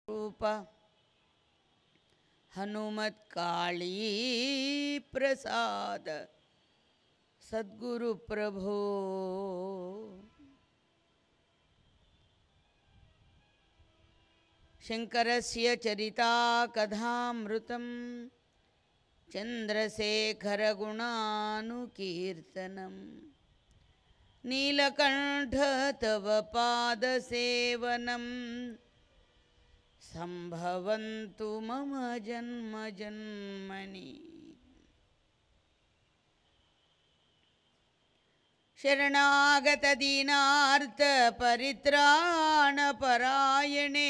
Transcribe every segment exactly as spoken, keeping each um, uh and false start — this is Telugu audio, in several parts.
रूप हनुमत काली प्रसाद सद्गुरु प्रभो। शंकरस्य चरिता कथामृतं चंद्रशेखर गुणानुकीर्तनं नीलकंठ तव पादसेवनं संभवन्तु मम जन्म जन्मनि। शरणागत दीनार्थ परित्राण परायणे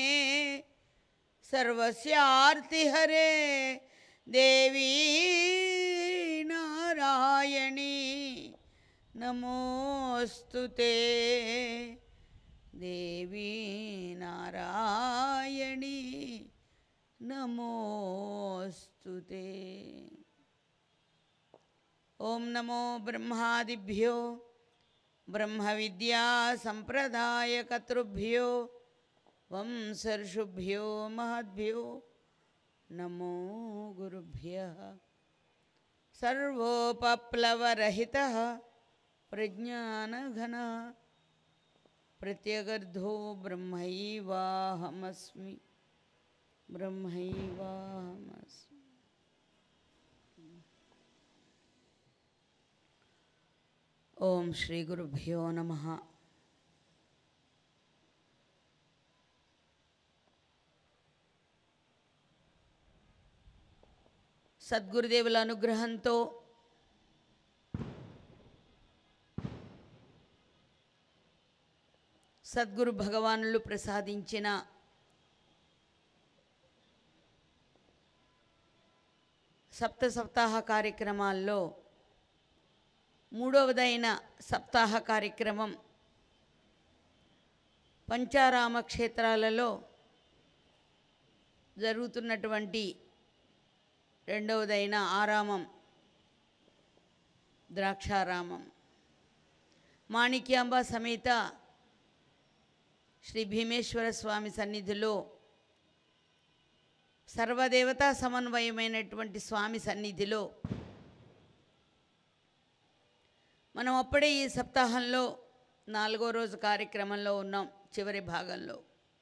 सर्वस्यार्ति हरे देवी नारायणी नमोस्तुते देवी नारायणी नमोस्तुते। ओम नमो ब्रह्मादिभ्यो ब्रह्म विद्या संप्रदाय कर्तृभ्यो वंशर्षुभ्यो महद्भ्यो नमो गुरुभ्यः। सर्वोपप्लवरहितः प्रज्ञानघनः प्रत्यगर्धो ब्रह्मैवाहमस्मि ब्रह्मैवाहमस्मि। ओम श्री गुरुभ्यो नमः। సద్గురుదేవుల అనుగ్రహంతో సద్గురు భగవానులు ప్రసాదించిన సప్త సప్తాహ కార్యక్రమాల్లో మూడవదైన సప్తాహ కార్యక్రమం పంచారామ క్షేత్రాలలో జరుగుతున్నటువంటి రెండవదైన ఆరామం ద్రాక్షారామం మాణిక్యాంబ సమేత శ్రీ భీమేశ్వర స్వామి సన్నిధిలో సర్వదేవతా సమన్వయమైనటువంటి స్వామి సన్నిధిలో మనం అప్పుడే ఈ సప్తాహంలో నాలుగో రోజు కార్యక్రమంలో ఉన్నాం, చివరి భాగంలో.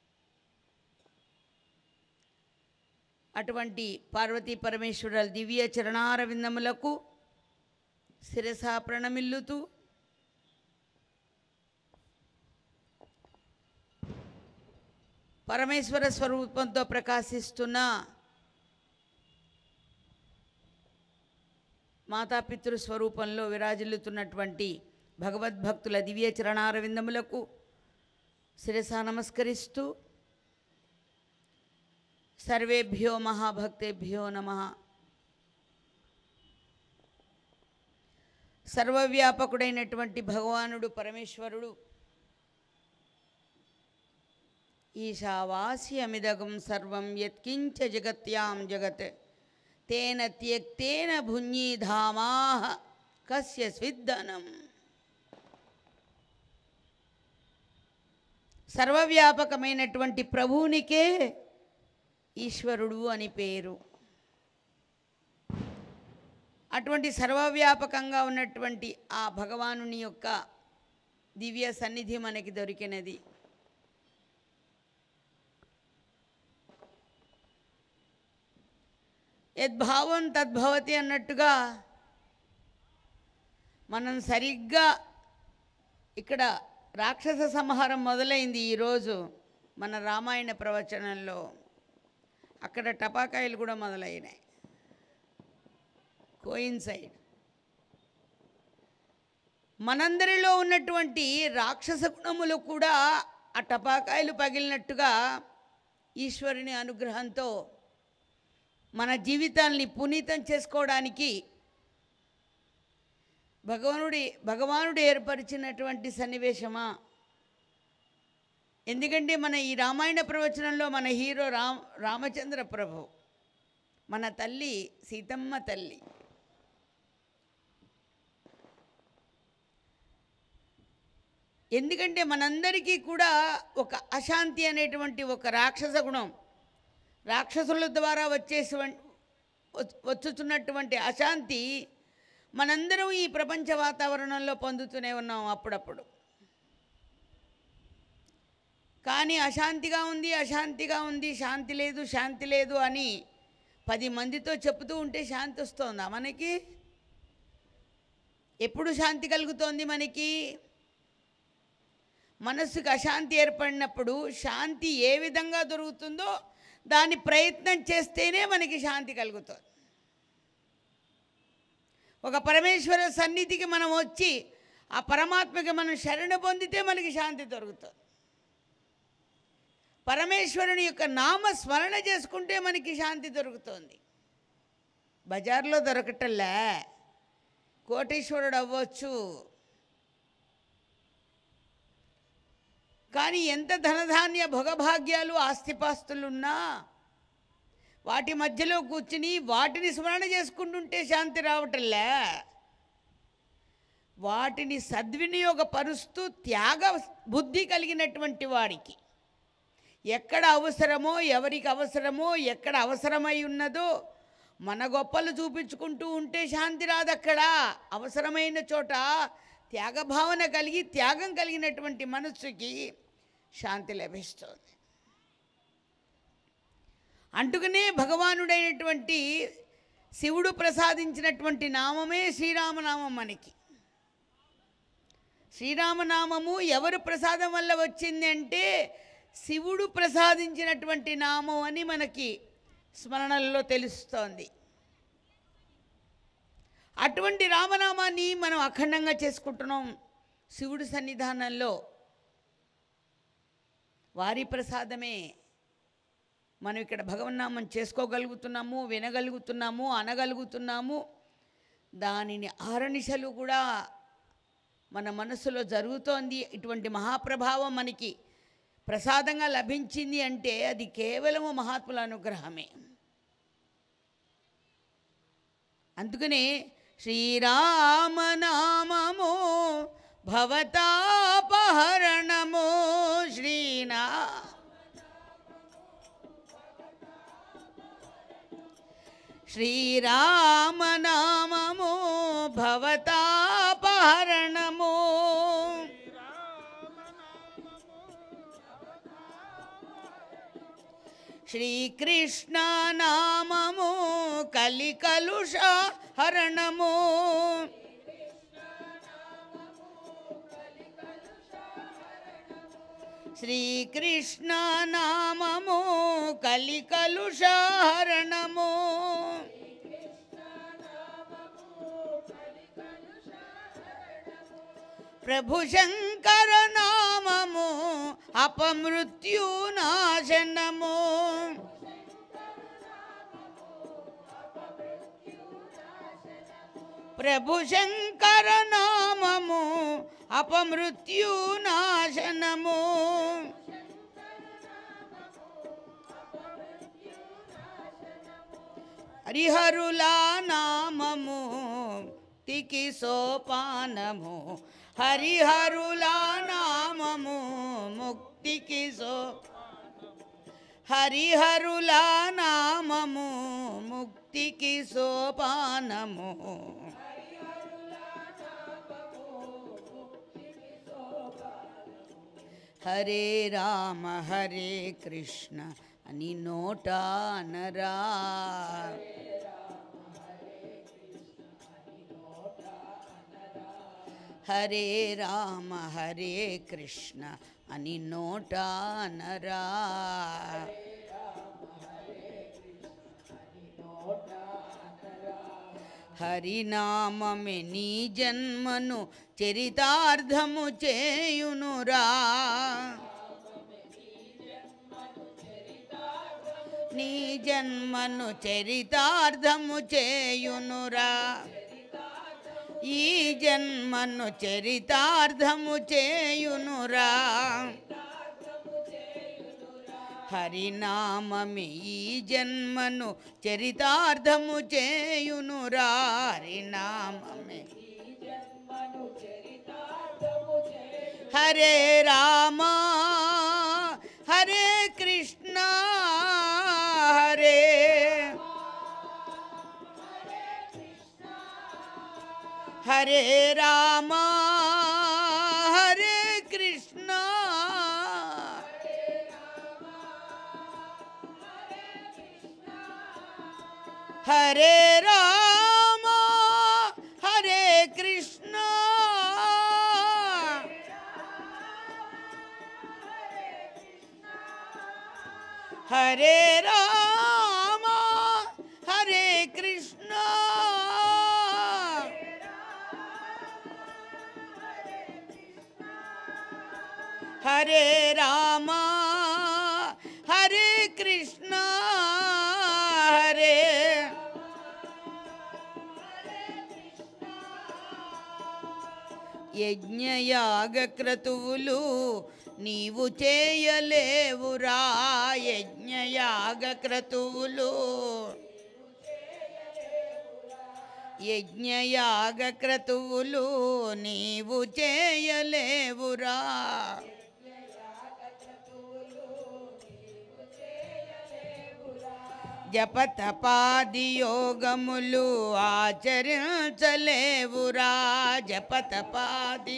అటువంటి పార్వతీ పరమేశ్వరుల దివ్య చరణారవిందములకు శిరస ప్రణమిల్లుతూ పరమేశ్వర స్వరూపంతో ప్రకాశిస్తున్న మాతాపితృ స్వరూపంలో విరాజిల్లుతున్నటువంటి భగవద్భక్తుల దివ్య చరణారవిందములకు శిరస నమస్కరిస్తూ సర్వేభ్యో మహాభక్తేభ్యో నమః. సర్వవ్యాపకుడైనటువంటి భగవానుడు పరమేశ్వరుడు ఈశావాస్యమిదగం సర్వం యత్కించ జగత్యాం జగత్ తేన త్యక్తేన భుంజీధామాః కస్య స్విద్దనం. సర్వవ్యాపకమైనటువంటి ప్రభువునికే ఈశ్వరుడు అని పేరు. అటువంటి సర్వవ్యాపకంగా ఉన్నటువంటి ఆ భగవానుని యొక్క దివ్య సన్నిధి మనకి దొరికినది. యద్భావం తద్భవతి అన్నట్టుగా మనం సరిగ్గా ఇక్కడ రాక్షస సంహారం మొదలైంది ఈరోజు మన రామాయణ ప్రవచనంలో. అక్కడ టపాకాయలు కూడా మొదలైనాయి, కోయిన్సైడ్. మనందరిలో ఉన్నటువంటి రాక్షస గుణములు కూడా ఆ టపాకాయలు పగిలినట్టుగా ఈశ్వరుని అనుగ్రహంతో మన జీవితాల్ని పునీతం చేసుకోవడానికి భగవానుడి భగవానుడు ఏర్పరిచినటువంటి సన్నివేశమా. ఎందుకంటే మన ఈ రామాయణ ప్రవచనంలో మన హీరో రామ్ రామచంద్ర ప్రభు, మన తల్లి సీతమ్మ తల్లి. ఎందుకంటే మనందరికీ కూడా ఒక అశాంతి అనేటువంటి ఒక రాక్షస గుణం రాక్షసుల ద్వారా వచ్చేసి వచ్చుతున్నటువంటి అశాంతి మనందరం ఈ ప్రపంచ వాతావరణంలో పొందుతూనే ఉన్నాం అప్పుడప్పుడు. కానీ అశాంతిగా ఉంది, అశాంతిగా ఉంది, శాంతి లేదు, శాంతి లేదు అని పది మందితో చెప్తూ ఉంటే శాంతి వస్తుందా మనకి? ఎప్పుడు శాంతి కలుగుతోంది మనకి? మనస్సుకు అశాంతి ఏర్పడినప్పుడు శాంతి ఏ విధంగా దొరుకుతుందో దాని ప్రయత్నం చేస్తేనే మనకి శాంతి కలుగుతుంది. ఒక పరమేశ్వర సన్నిధికి మనం వచ్చి ఆ పరమాత్మకి మనం శరణ పొందితే మనకి శాంతి దొరుకుతుంది. పరమేశ్వరుని యొక్క నామ స్మరణ చేసుకుంటే మనకి శాంతి దొరుకుతుంది. బజార్లో దొరకటంలే, కోటీశ్వరుడు అవ్వచ్చు, కానీ ఎంత ధనధాన్య భోగభాగ్యాలు ఆస్తిపాస్తులున్నా వాటి మధ్యలో కూర్చుని వాటిని స్మరణ చేసుకుంటుంటే శాంతి రావటంలే. వాటిని సద్వినియోగపరుస్తూ త్యాగ బుద్ధి కలిగినటువంటి వాడికి ఎక్కడ అవసరమో, ఎవరికి అవసరమో, ఎక్కడ అవసరమై ఉన్నదో మన గొప్పలు చూపించుకుంటూ ఉంటే శాంతి రాదక్కడ. అవసరమైన చోట త్యాగభావన కలిగి త్యాగం కలిగినటువంటి మనస్సుకి శాంతి లభిస్తుంది. అందుకనే భగవానుడైనటువంటి శివుడు ప్రసాదించినటువంటి నామమే శ్రీరామనామం మనకి. శ్రీరామనామము ఎవరు ప్రసాదం వల్ల వచ్చింది అంటే శివుడు ప్రసాదించినటువంటి నామం అని మనకి స్మరణల్లో తెలుస్తోంది. అటువంటి రామనామాన్ని మనం అఖండంగా చేసుకుంటున్నాం శివుడి సన్నిధానంలో. వారి ప్రసాదమే మనం ఇక్కడ భగవన్నామం చేసుకోగలుగుతున్నాము, వినగలుగుతున్నాము, అనగలుగుతున్నాము. దానిని ఆరణిశలు కూడా మన మనసులో జరుగుతోంది. ఇటువంటి మహాప్రభావం మనకి ప్రసాదంగా లభించింది అంటే అది కేవలము మహాత్ముల అనుగ్రహమే. అందుకనే శ్రీరామనామము భవతాపహరణము, శ్రీనా శ్రీరామనామము భవతాపహరణము, శ్రీకృష్ణ నామము కలికలుష హరణము, శ్రీకృష్ణ నామము కలికలుష హరణము, ప్రభు శంకర నామము అపమృత్యునాశనము, ప్రభు శంకర నామము అపమృత్యునాశనము, హరిహరుల నామము తికి సోపానము, హరిహరుల నామము ముక్తికి సో హరిహరుల నామము ముక్తికి సోపానము, హరే రామ హరే కృష్ణ అని నోట అనరా, హరే రామ హరే కృష్ణ అని నోట అనరా, హరినామమే నీ జన్మను చరితార్థము చేయునురా, నీ జన్మను చరితార్థము చేయునురా, ఈ జన్మను చరితార్థము చేయునురా, హరినామమే ఈ జన్మను చరితార్థము చేయునురా, హరినామమే హరే రామ హరే కృష్ణ హరే రామ హరే కృష్ణ హరే రామ హరే కృష్ణ హరే రామ హరే కృష్ణ హరే రామ హరే కృష్ణ హరే యజ్ఞయాగ క్రతువులు నీవు చేయలేవురా యజ్ఞయాగ క్రతువులు యజ్ఞయాగ క్రతువులు నీవు చేయలేవురా జపతపాది యోగములు ఆచరించలేవురా జపతపాది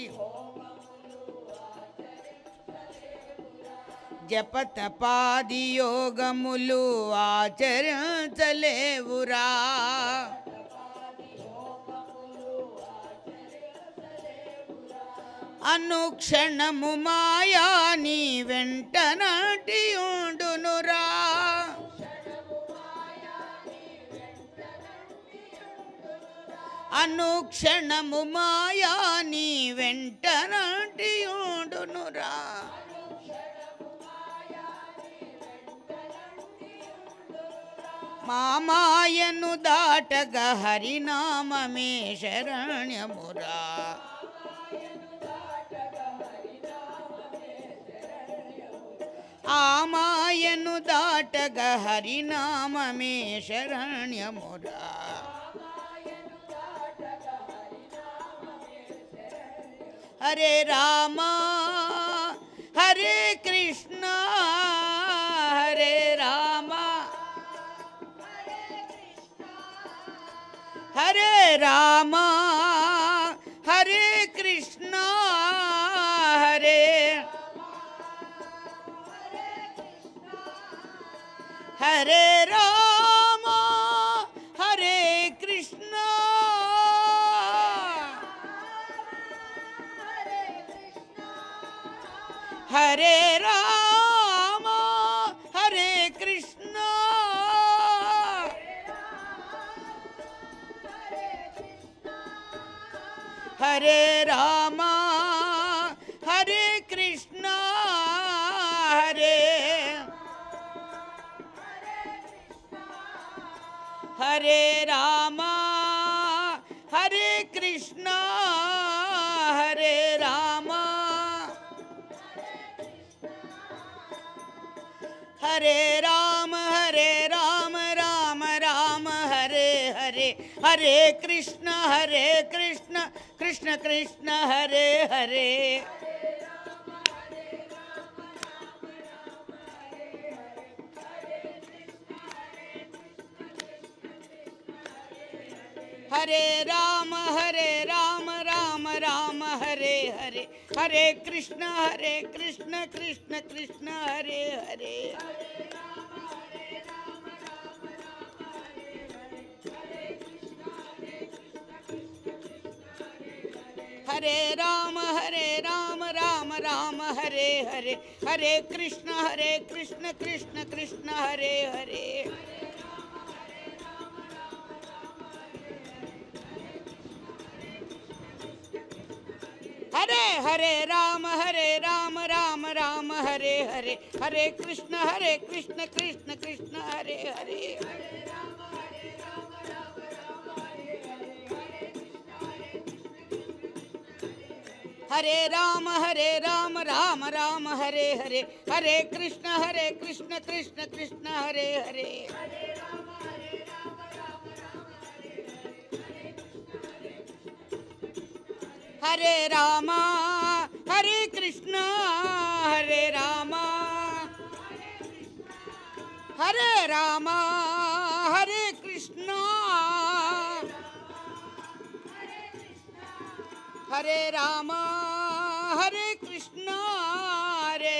జపతపాది యోగములు ఆచరించలేవురా అనుక్షణము మాయా నీ వెంట నటియుండునురా అనుక్షణము మాయా నీ వెంట నటియుండునురా మామాయను దాటగ హరినామమే శరణ్యమురా ఆమాయను దాటగ హరినామమే శరణ్యమురా హరే రామ హరే కృష్ణ హరే రామ హరే రామ హరే కృష్ణ హరే హరే రామ హరే కృష్ణ హరే రామ హరే కృష్ణ హరే రామ హరే కృష్ణ హరే హరే రామ హరే కృష్ణ హరే రామ హరే రామ హరే రామ రామ రామ హరే హరే హరే కృష్ణ హరే కృష్ణ కృష్ణ కృష్ణ హరే హరే హరే రామ హరే రామ రామ రామ హరే హరే హరే కృష్ణ హరే కృష్ణ కృష్ణ కృష్ణ హరే హరే హరే రామ హరే రామ రామ రామ హరే హరే హరే కృష్ణ హరే కృష్ణ కృష్ణ కృష్ణ హరే హరే హరే హరే రామ హరే రామ రామ రామ హరే హరే హరే కృష్ణ హరే కృష్ణ కృష్ణ కృష్ణ హరే హరే హరే రామ హరే రామ రామ రామ హరే హరే హరే కృష్ణ హరే కృష్ణ కృష్ణ కృష్ణ హరే హరే హరే రామ హరే కృష్ణ హరే రామ హరే రామ హరే కృష్ణ హరే రామ హరే కృష్ణ హరే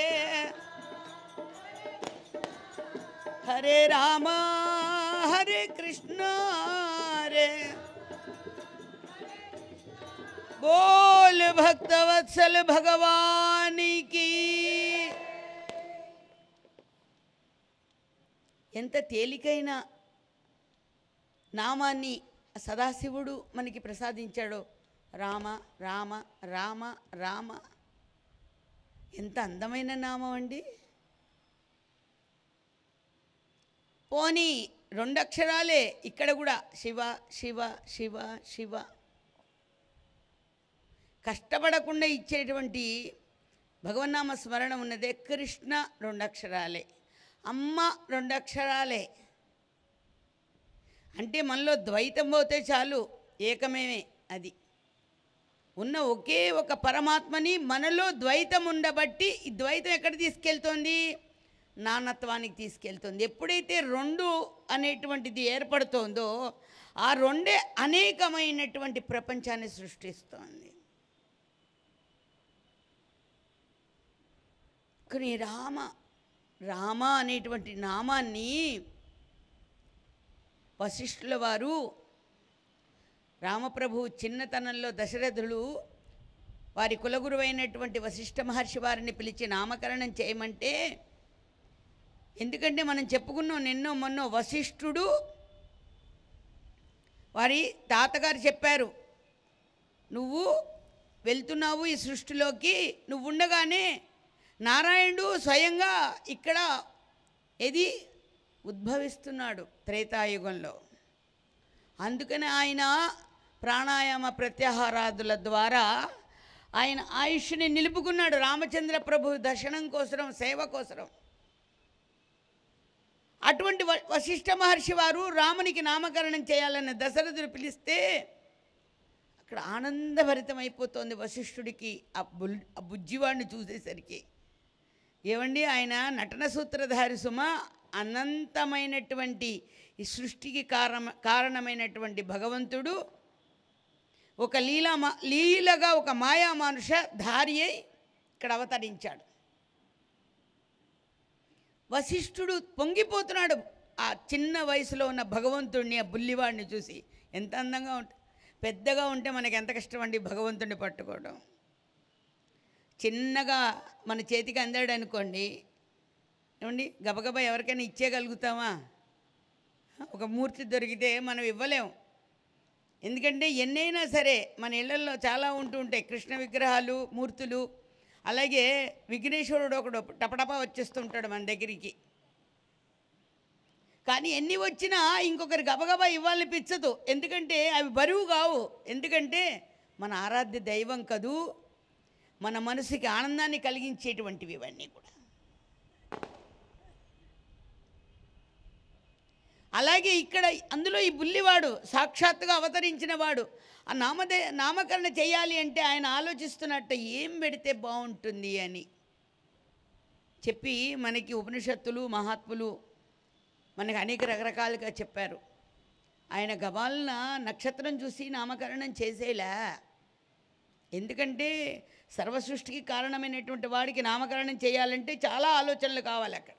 హరే రామ హరే కృష్ణ హరే बोल भक्तवत्सल भगवान की ఎంత తేలికైన నామాన్ని సదాశివుడు మనకి ప్రసాదించాడో. రామ రామ రామ రామ, ఎంత అందమైన నామం అండి. పోనీ రెండు అక్షరాలే ఇక్కడ కూడా, శివ శివ శివ శివ. కష్టపడకుండా ఇచ్చేటువంటి భగవన్నామ స్మరణ ఉన్నదే. కృష్ణ రెండు అక్షరాలే, అమ్మ రెండు అక్షరాలే. అంటే మనలో ద్వైతం పోతే చాలు, ఏకమేమే అది. ఉన్న ఒకే ఒక పరమాత్మని మనలో ద్వైతం ఉండబట్టి ఈ ద్వైతం ఎక్కడ తీసుకెళ్తోంది? నానత్వానికి తీసుకెళ్తుంది. ఎప్పుడైతే రెండు అనేటువంటిది ఏర్పడుతోందో ఆ రెండే అనేకమైనటువంటి ప్రపంచాన్ని సృష్టిస్తోంది. కానీ రామ రామ అనేటువంటి నామాన్ని వశిష్ఠుల వారు, రామప్రభు చిన్నతనంలో దశరథుడు వారి కులగురువైనటువంటి వశిష్ఠ మహర్షి వారిని పిలిచి నామకరణం చేయమంటే, ఎందుకంటే మనం చెప్పుకున్నాం నిన్నో మొన్నో, వశిష్ఠుడు వారి తాతగారు చెప్పారు, నువ్వు వెళ్తున్నావు ఈ సృష్టిలోకి, నువ్వు ఉండగానే నారాయణుడు స్వయంగా ఇక్కడ ఏది ఉద్భవిస్తున్నాడు త్రేతాయుగంలో. అందుకని ఆయన ప్రాణాయామ ప్రత్యాహారాదుల ద్వారా ఆయన ఆయుష్ని నిలుపుకున్నాడు రామచంద్ర ప్రభు దర్శనం కోసం, సేవ కోసం. అటువంటి వశిష్ఠ మహర్షి వారు రామునికి నామకరణం చేయాలని దశరథుడు పిలిస్తే అక్కడ ఆనందభరితమైపోతుంది వశిష్ఠుడికి. ఆ బుల్ ఆ బుజ్జివాడిని చూసేసరికి, ఏమండి ఆయన నటన సూత్రధారి సుమ, అనంతమైనటువంటి ఈ సృష్టికి కారణ కారణమైనటువంటి భగవంతుడు ఒక లీలా లీలగా ఒక మాయా మానుష ధారి అయి ఇక్కడ అవతరించాడు. వశిష్ఠుడు పొంగిపోతున్నాడు ఆ చిన్న వయసులో ఉన్న భగవంతుడిని, ఆ బుల్లివాడిని చూసి. ఎంత అందంగా ఉంటే, పెద్దగా ఉంటే మనకి ఎంత కష్టం అండి భగవంతుడిని పట్టుకోవడం. చిన్నగా మన చేతికి అందాడు అనుకోండి, ఏమండి గబగబా ఎవరికైనా ఇచ్చేయగలుగుతామా? ఒక మూర్తి దొరికితే మనం ఇవ్వలేం. ఎందుకంటే ఎన్నైనా సరే మన ఇళ్లలో చాలా ఉంటూ ఉంటాయి కృష్ణ విగ్రహాలు, మూర్తులు. అలాగే విఘ్నేశ్వరుడు ఒకడు టపటపా వచ్చేస్తుంటాడు మన దగ్గరికి. కానీ ఎన్ని వచ్చినా ఇంకొకరు గబగబా ఇవ్వాలనిపించదు, ఎందుకంటే అవి బరువు కావు. ఎందుకంటే మన ఆరాధ్య దైవం కదూ, మన మనసుకి ఆనందాన్ని కలిగించేటువంటివి ఇవన్నీ కూడా. అలాగే ఇక్కడ అందులో ఈ బుల్లివాడు సాక్షాత్తుగా అవతరించిన వాడు. ఆ నామదే నామకరణ చేయాలి అంటే ఆయన ఆలోచిస్తున్నట్టు ఏం పెడితే బాగుంటుంది అని చెప్పి మనకి ఉపనిషత్తులు మహాత్ములు మనకి అనేక రకరకాలుగా చెప్పారు. ఆయన గబాలన నక్షత్రం చూసి నామకరణం చేసేలా. ఎందుకంటే సర్వసృష్టికి కారణమైనటువంటి వాడికి నామకరణం చేయాలంటే చాలా ఆలోచనలు కావాలి అక్కడ.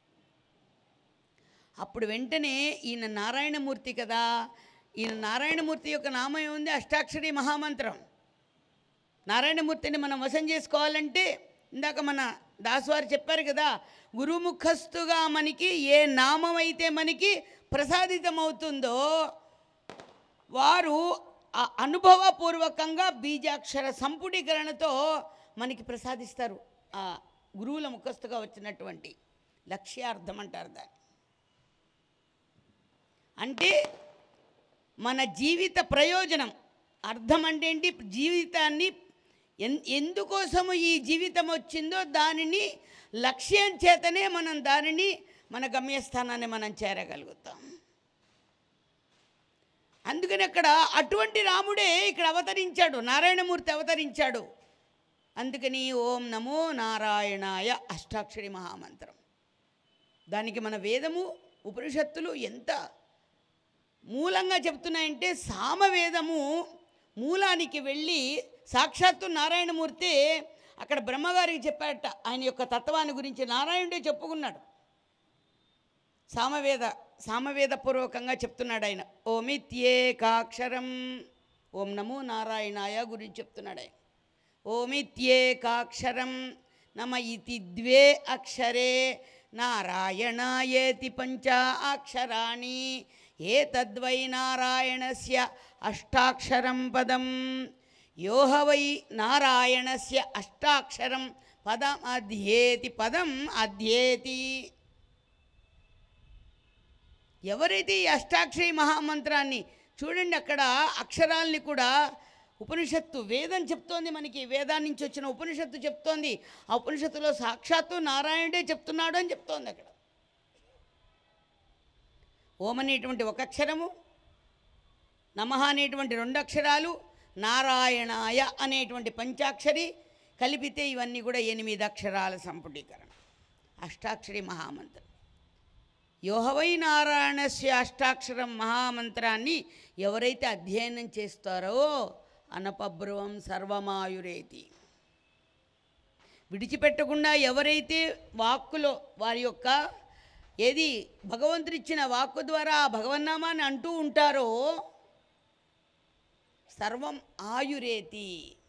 అప్పుడు వెంటనే ఈయన నారాయణమూర్తి కదా, ఈయన నారాయణమూర్తి యొక్క నామం ఏముంది? అష్టాక్షరి మహామంత్రం. నారాయణమూర్తిని మనం వశం చేసుకోవాలంటే ఇందాక మన దాసువారు చెప్పారు కదా, గురుముఖస్తుగా మనకి ఏ నామం అయితే మనకి ప్రసాదితమవుతుందో వారు ఆ అనుభవపూర్వకంగా బీజాక్షర సంపుటీకరణతో మనకి ప్రసాదిస్తారు. ఆ గురువుల ముఖస్తుగా వచ్చినటువంటి లక్ష్యార్థం అంటారు దాన్ని. అంటే మన జీవిత ప్రయోజనం, అర్థం అంటే ఏంటి? జీవితాన్ని ఎన్ ఎందుకోసము ఈ జీవితం వచ్చిందో దానిని లక్ష్యం చేతనే మనం దానిని మన గమ్యస్థానాన్ని మనం చేరగలుగుతాం. అందుకని అక్కడ అటువంటి రాముడే ఇక్కడ అవతరించాడు, నారాయణమూర్తి అవతరించాడు. అందుకని ఓం నమో నారాయణాయ అష్టాక్షరి మహామంత్రం. దానికి మన వేదము ఉపనిషత్తులు ఎంత మూలంగా చెప్తున్నాయంటే, సామవేదము మూలానికి వెళ్ళి సాక్షాత్తు నారాయణమూర్తి అక్కడ బ్రహ్మగారికి చెప్పాడట ఆయన యొక్క తత్వాన్ని గురించి. నారాయణుడే చెప్పుకున్నాడు, సామవేద సామవేదపూర్వకంగా చెప్తున్నాడు ఆయన. ఓమిత్యేకాక్షరం, ఓం నమో నారాయణాయ గురించి చెప్తున్నాడు ఆయన. ఓమిత్యేకాక్షరం నమ ఇతి ద్వే అక్షరే నారాయణాయేతి పంచ అక్షరాణి ఏతద్వై నారాయణస్య అష్టాక్షరం పదం. యోహ వై నారాయణస్య అష్టాక్షరం పదం అధ్యేతి పదం అధ్యేతి. ఎవరైతే ఈ అష్టాక్షరి మహామంత్రాన్ని చూడండి, అక్కడ అక్షరాల్ని కూడా ఉపనిషత్తు వేదం చెప్తోంది మనకి. వేదాన్ని నుంచి వచ్చిన ఉపనిషత్తు చెప్తోంది. ఆ ఉపనిషత్తులో సాక్షాత్తు నారాయణుడే చెప్తున్నాడు అని చెప్తోంది అక్కడ. ఓం అనేటువంటి ఒక అక్షరము, నమః అనేటువంటి రెండు అక్షరాలు, నారాయణాయ అనేటువంటి పంచాక్షరి కలిపితే ఇవన్నీ కూడా ఎనిమిది అక్షరాల సంపుటీకరణ, అష్టాక్షరి మహామంత్రం. యోహవై నారాయణస్య అష్టాక్షరం మహామంత్రాన్ని ఎవరైతే అధ్యయనం చేస్తారో అనపబ్రువం సర్వమాయురేతి. విడిచిపెట్టకుండా ఎవరైతే వాక్కులో వారి యొక్క ఏది భగవంతుడిచ్చిన వాక్కు ద్వారా ఆ భగవన్నామాన్ని అంటూ ఉంటారో సర్వం ఆయురేతి,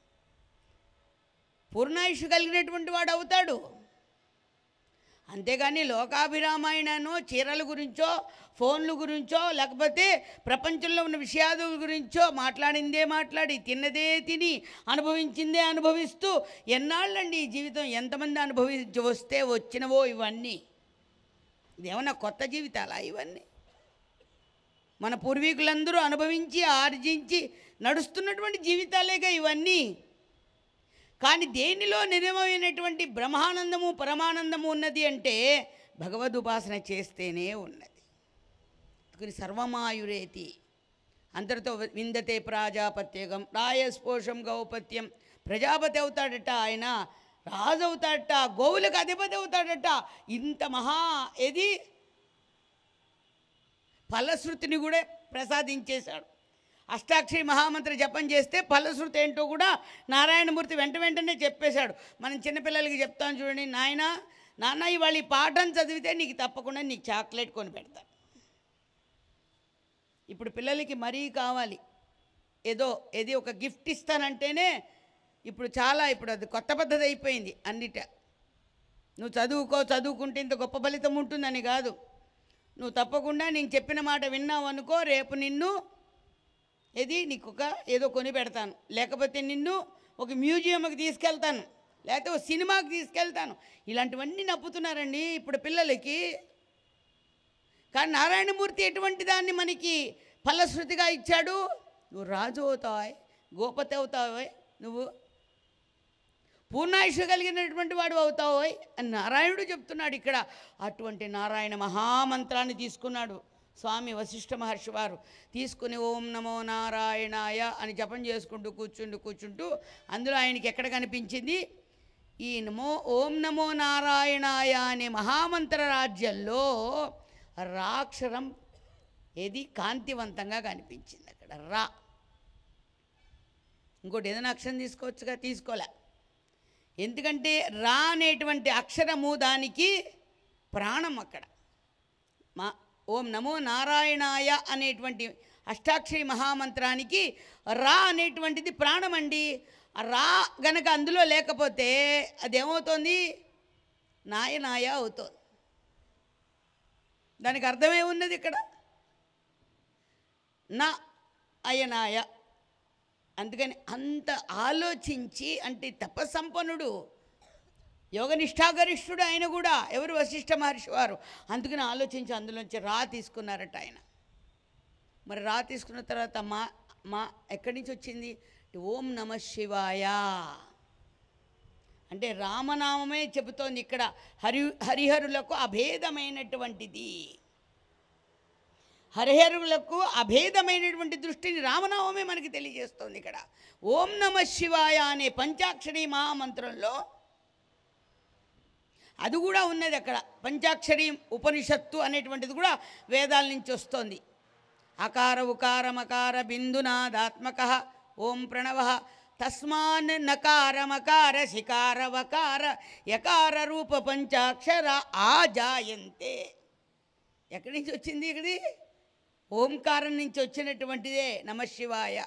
పూర్ణాయుష్ కలిగినటువంటి వాడు అవుతాడు. అంతేగాని లోకాభిరామాయణనో చీరల గురించో ఫోన్ల గురించో లేకపోతే ప్రపంచంలో ఉన్న విషయాల గురించో మాట్లాడిందే మాట్లాడి తిన్నదే తిని అనుభవించిందే అనుభవిస్తూ ఎన్నాళ్ళండి ఈ జీవితం? ఎంతమంది అనుభవించి వస్తే వచ్చినవో ఇవన్నీ. ఇదేమన్నా కొత్త జీవితాలా ఇవన్నీ? మన పూర్వీకులందరూ అనుభవించి ఆర్జించి నడుస్తున్నటువంటి జీవితాలేగా ఇవన్నీ. కానీ దేనిలో నిర్మమైనటువంటి బ్రహ్మానందము పరమానందము ఉన్నది అంటే భగవదుపాసన చేస్తేనే ఉన్నది. సర్వమాయురేతి అంతటితో విందతే ప్రాజాపత్యగం రాయస్పోషం గౌపత్యం. ప్రజాపతి అవుతాడట ఆయన, రాజు అవుతాడట, గోవులకు అధిపతి అవుతాడట. ఇంత మహా ఏది ఫలశ్రుతిని కూడా ప్రసాదించేశాడు. అష్టాక్షరి మహామంత్ర జపం చేస్తే ఫలశ్రుతి ఏంటో కూడా నారాయణమూర్తి వెంట వెంటనే చెప్పేశాడు. మనం చిన్నపిల్లలకి చెప్తాను చూడండి, నాయన నాన్న ఇవాళ ఈ పాఠం చదివితే నీకు తప్పకుండా నీకు చాక్లెట్ కొని పెడతాను. ఇప్పుడు పిల్లలకి మరీ కావాలి, ఏదో ఏది ఒక గిఫ్ట్ ఇస్తానంటేనే ఇప్పుడు చాలా ఇప్పుడు అది కొత్త పద్ధతి అయిపోయింది అన్నిట. నువ్వు చదువుకో, చదువుకుంటే ఇంత గొప్ప ఫలితం ఉంటుందని కాదు. నువ్వు తప్పకుండా నేను చెప్పిన మాట విన్నావు అనుకో, రేపు నిన్ను ఏది నీకు ఒక ఏదో కొని పెడతాను, లేకపోతే నిన్ను ఒక మ్యూజియంకి తీసుకెళ్తాను, లేకపోతే ఒక సినిమాకి తీసుకెళ్తాను. ఇలాంటివన్నీ నప్పుతున్నారండి ఇప్పుడు పిల్లలకి. కానీ నారాయణమూర్తి ఎటువంటి దాన్ని మనకి ఫలశ్రుతిగా ఇచ్చాడు. నువ్వు రాజు అవుతావా, గోపతి అవుతావా, నువ్వు పూర్ణాయుష కలిగినటువంటి వాడు అవుతావో అని నారాయణుడు చెప్తున్నాడు ఇక్కడ. అటువంటి నారాయణ మహామంత్రాన్ని తీసుకున్నాడు స్వామి వశిష్ఠ మహర్షి వారు. తీసుకుని ఓం నమో నారాయణాయ అని జపం చేసుకుంటూ కూర్చుంటూ కూర్చుంటూ అందులో ఆయనకి ఎక్కడ కనిపించింది ఈ నమో ఓం నమో నారాయణాయ అనే మహామంత్ర రాజ్యంలో రాక్షరం ఏది కాంతివంతంగా కనిపించింది అక్కడ. రా ఇంకోటి ఏదైనా అక్షరం తీసుకోవచ్చుగా, తీసుకోలే. ఎందుకంటే రా అనేటువంటి అక్షరము దానికి ప్రాణం. అక్కడ మా ఓం నమో నారాయణాయ అనేటువంటి అష్టాక్షరి మహామంత్రానికి రా అనేటువంటిది ప్రాణం అండి. రా గనక అందులో లేకపోతే అదేమవుతోంది, నాయనాయ అవుతుంది. దానికి అర్థమే ఉన్నది ఇక్కడ, నా అయనాయ. అందుకని అంత ఆలోచించి, అంటే తపస్సంపన్నుడు యోగనిష్టాగరిష్ఠుడు ఆయన కూడా, ఎవరు వశిష్ఠ మహర్షి వారు. అందుకని ఆలోచించి అందులోంచి రా తీసుకున్నారట ఆయన. మరి రా తీసుకున్న తర్వాత మా మా ఎక్కడి నుంచి వచ్చింది, ఓం నమ శివాయ అంటే రామనామమే చెబుతోంది ఇక్కడ. హరి హరిహరులకు అభేదమైనటువంటిది, హరిహరులకు అభేదమైనటువంటి దృష్టిని రామనామమే మనకి తెలియజేస్తోంది ఇక్కడ. ఓం నమ శివాయ అనే పంచాక్షరి మహామంత్రంలో అది కూడా ఉన్నది అక్కడ. పంచాక్షరి ఉపనిషత్తు అనేటువంటిది కూడా వేదాల నుంచి వస్తోంది. అకార ఉకార మకార బిందునాదాత్మక ఓం ప్రణవ తస్మాన్ నకార మకార శికార వకార యకార రూప పంచాక్షర ఆజాయంతే. ఎక్కడి నుంచి వచ్చింది? ఇక్కడి ఓంకారం నుంచి వచ్చినటువంటిదే నమశివాయ.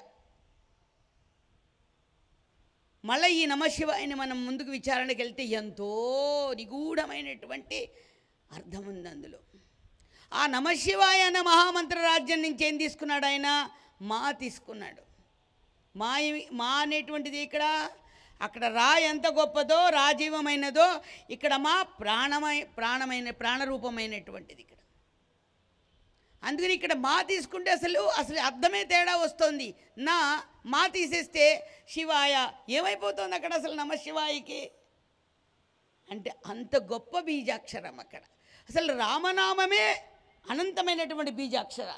మళ్ళీ ఈ నమశివాయని మనం ముందుకు విచారణకి వెళ్తే ఎంతో నిగూఢమైనటువంటి అర్థం ఉంది అందులో. ఆ నమశివాయ అన్న మహామంత్ర రాజ్యం నుంచి ఏం తీసుకున్నాడు ఆయన? మా తీసుకున్నాడు. మా మా అనేటువంటిది ఇక్కడ, అక్కడ రా ఎంత గొప్పదో, రాజీవమైనదో, ఇక్కడ మా ప్రాణమై ప్రాణమైన ప్రాణరూపమైనటువంటిది ఇక్కడ. అందుకని ఇక్కడ మా తీసుకుంటే అసలు అసలు అర్థమే తేడా వస్తుంది. నా మా తీసేస్తే శివాయ ఏమైపోతుంది అక్కడ అసలు నమశివాయకి అంటే? అంత గొప్ప బీజాక్షరం అక్కడ. అసలు రామనామమే అనంతమైనటువంటి బీజాక్షర.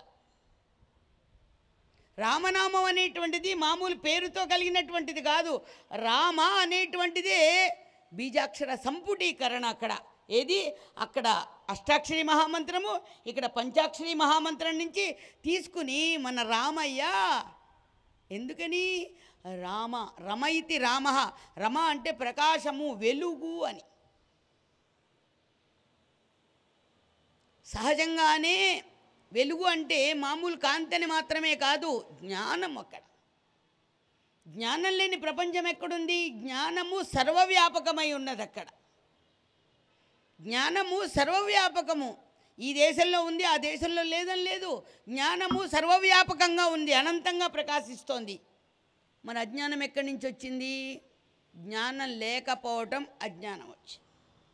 రామనామం అనేటువంటిది మామూలు పేరుతో కలిగినటువంటిది కాదు. రామ అనేటువంటిదే బీజాక్షర సంపుటీకరణ అక్కడ. ఏది? అక్కడ అష్టాక్షరి మహామంత్రము, ఇక్కడ పంచాక్షరి మహామంత్రం నుంచి తీసుకుని మన రామయ్య. ఎందుకని? రామ రమ ఇతి రామ. రమ అంటే ప్రకాశము, వెలుగు అని. సహజంగానే వెలుగు అంటే మామూలు కాంతిని మాత్రమే కాదు, జ్ఞానం. అక్కడ జ్ఞానం లేని ప్రపంచం ఎక్కడుంది? జ్ఞానము సర్వవ్యాపకమై ఉన్నది అక్కడ. జ్ఞానము సర్వవ్యాపకము. ఈ దేశంలో ఉంది, ఆ దేశంలో లేదని లేదు. జ్ఞానము సర్వవ్యాపకంగా ఉంది, అనంతంగా ప్రకాశిస్తోంది. మన అజ్ఞానం ఎక్కడి నుంచి వచ్చింది? జ్ఞానం లేకపోవటం అజ్ఞానం వచ్చింది.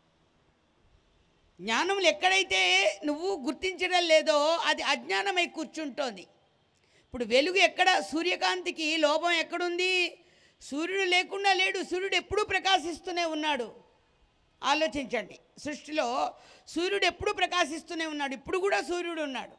జ్ఞానం ఎక్కడైతే నువ్వు గుర్తించడం లేదో అది అజ్ఞానమై కూర్చుంటోంది. ఇప్పుడు వెలుగు ఎక్కడ? సూర్యకాంతికి లోపం ఎక్కడుంది? సూర్యుడు లేకుండా లేడు, సూర్యుడు ఎప్పుడూ ప్రకాశిస్తూనే ఉన్నాడు. ఆలోచించండి, సృష్టిలో సూర్యుడు ఎప్పుడూ ప్రకాశిస్తూనే ఉన్నాడు. ఇప్పుడు కూడా సూర్యుడు ఉన్నాడు.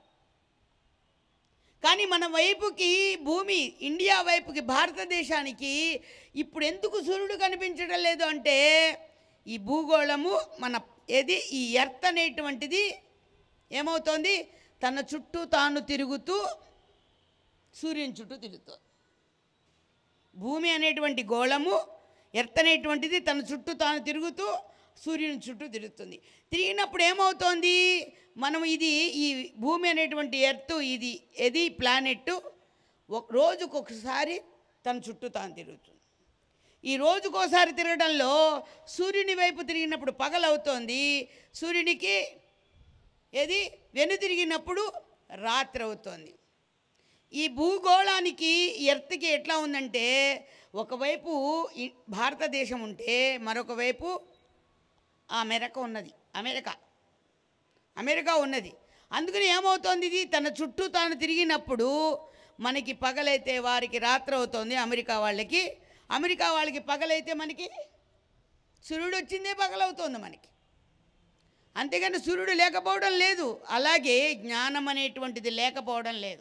కానీ మన వైపుకి, భూమి ఇండియా వైపుకి, భారతదేశానికి ఇప్పుడు ఎందుకు సూర్యుడు కనిపించడం లేదు అంటే ఈ భూగోళము మన ఏది ఈ ఎర్త్ అనేటువంటిది ఏమవుతోంది? తన చుట్టూ తాను తిరుగుతూ సూర్యుని చుట్టూ తిరుగుతుంది. భూమి అనేటువంటి గోళము, ఎర్త్ అనేటువంటిది తన చుట్టూ తాను తిరుగుతూ సూర్యుని చుట్టూ తిరుగుతుంది. తిరిగినప్పుడు ఏమవుతోంది? మనం ఇది ఈ భూమి అనేటువంటి ఎర్త్, ఇది ఏది ప్లానెట్ ఒక రోజుకొకసారి తన చుట్టూ తాను తిరుగుతుంది. ఈ రోజుకోసారి తిరగడంలో సూర్యుని వైపు తిరిగినప్పుడు పగలవుతోంది, సూర్యునికి ఏది వెను తిరిగినప్పుడు రాత్రి అవుతోంది. ఈ భూగోళానికి ఎర్త్కి ఎట్లా ఉందంటే ఒకవైపు భారతదేశం ఉంటే మరొక వైపు అమెరికా ఉన్నది. అమెరికా అమెరికా ఉన్నది. అందుకని ఏమవుతోంది? ఇది తన చుట్టూ తాను తిరిగినప్పుడు మనకి పగలైతే వారికి రాత్రి అవుతోంది. అమెరికా వాళ్ళకి అమెరికా వాళ్ళకి పగలైతే మనకి సూర్యుడు వచ్చిందే పగలవుతోంది మనకి. అంతేగాని సూర్యుడు లేకపోవడం లేదు. అలాగే జ్ఞానం అనేటువంటిది లేకపోవడం లేదు.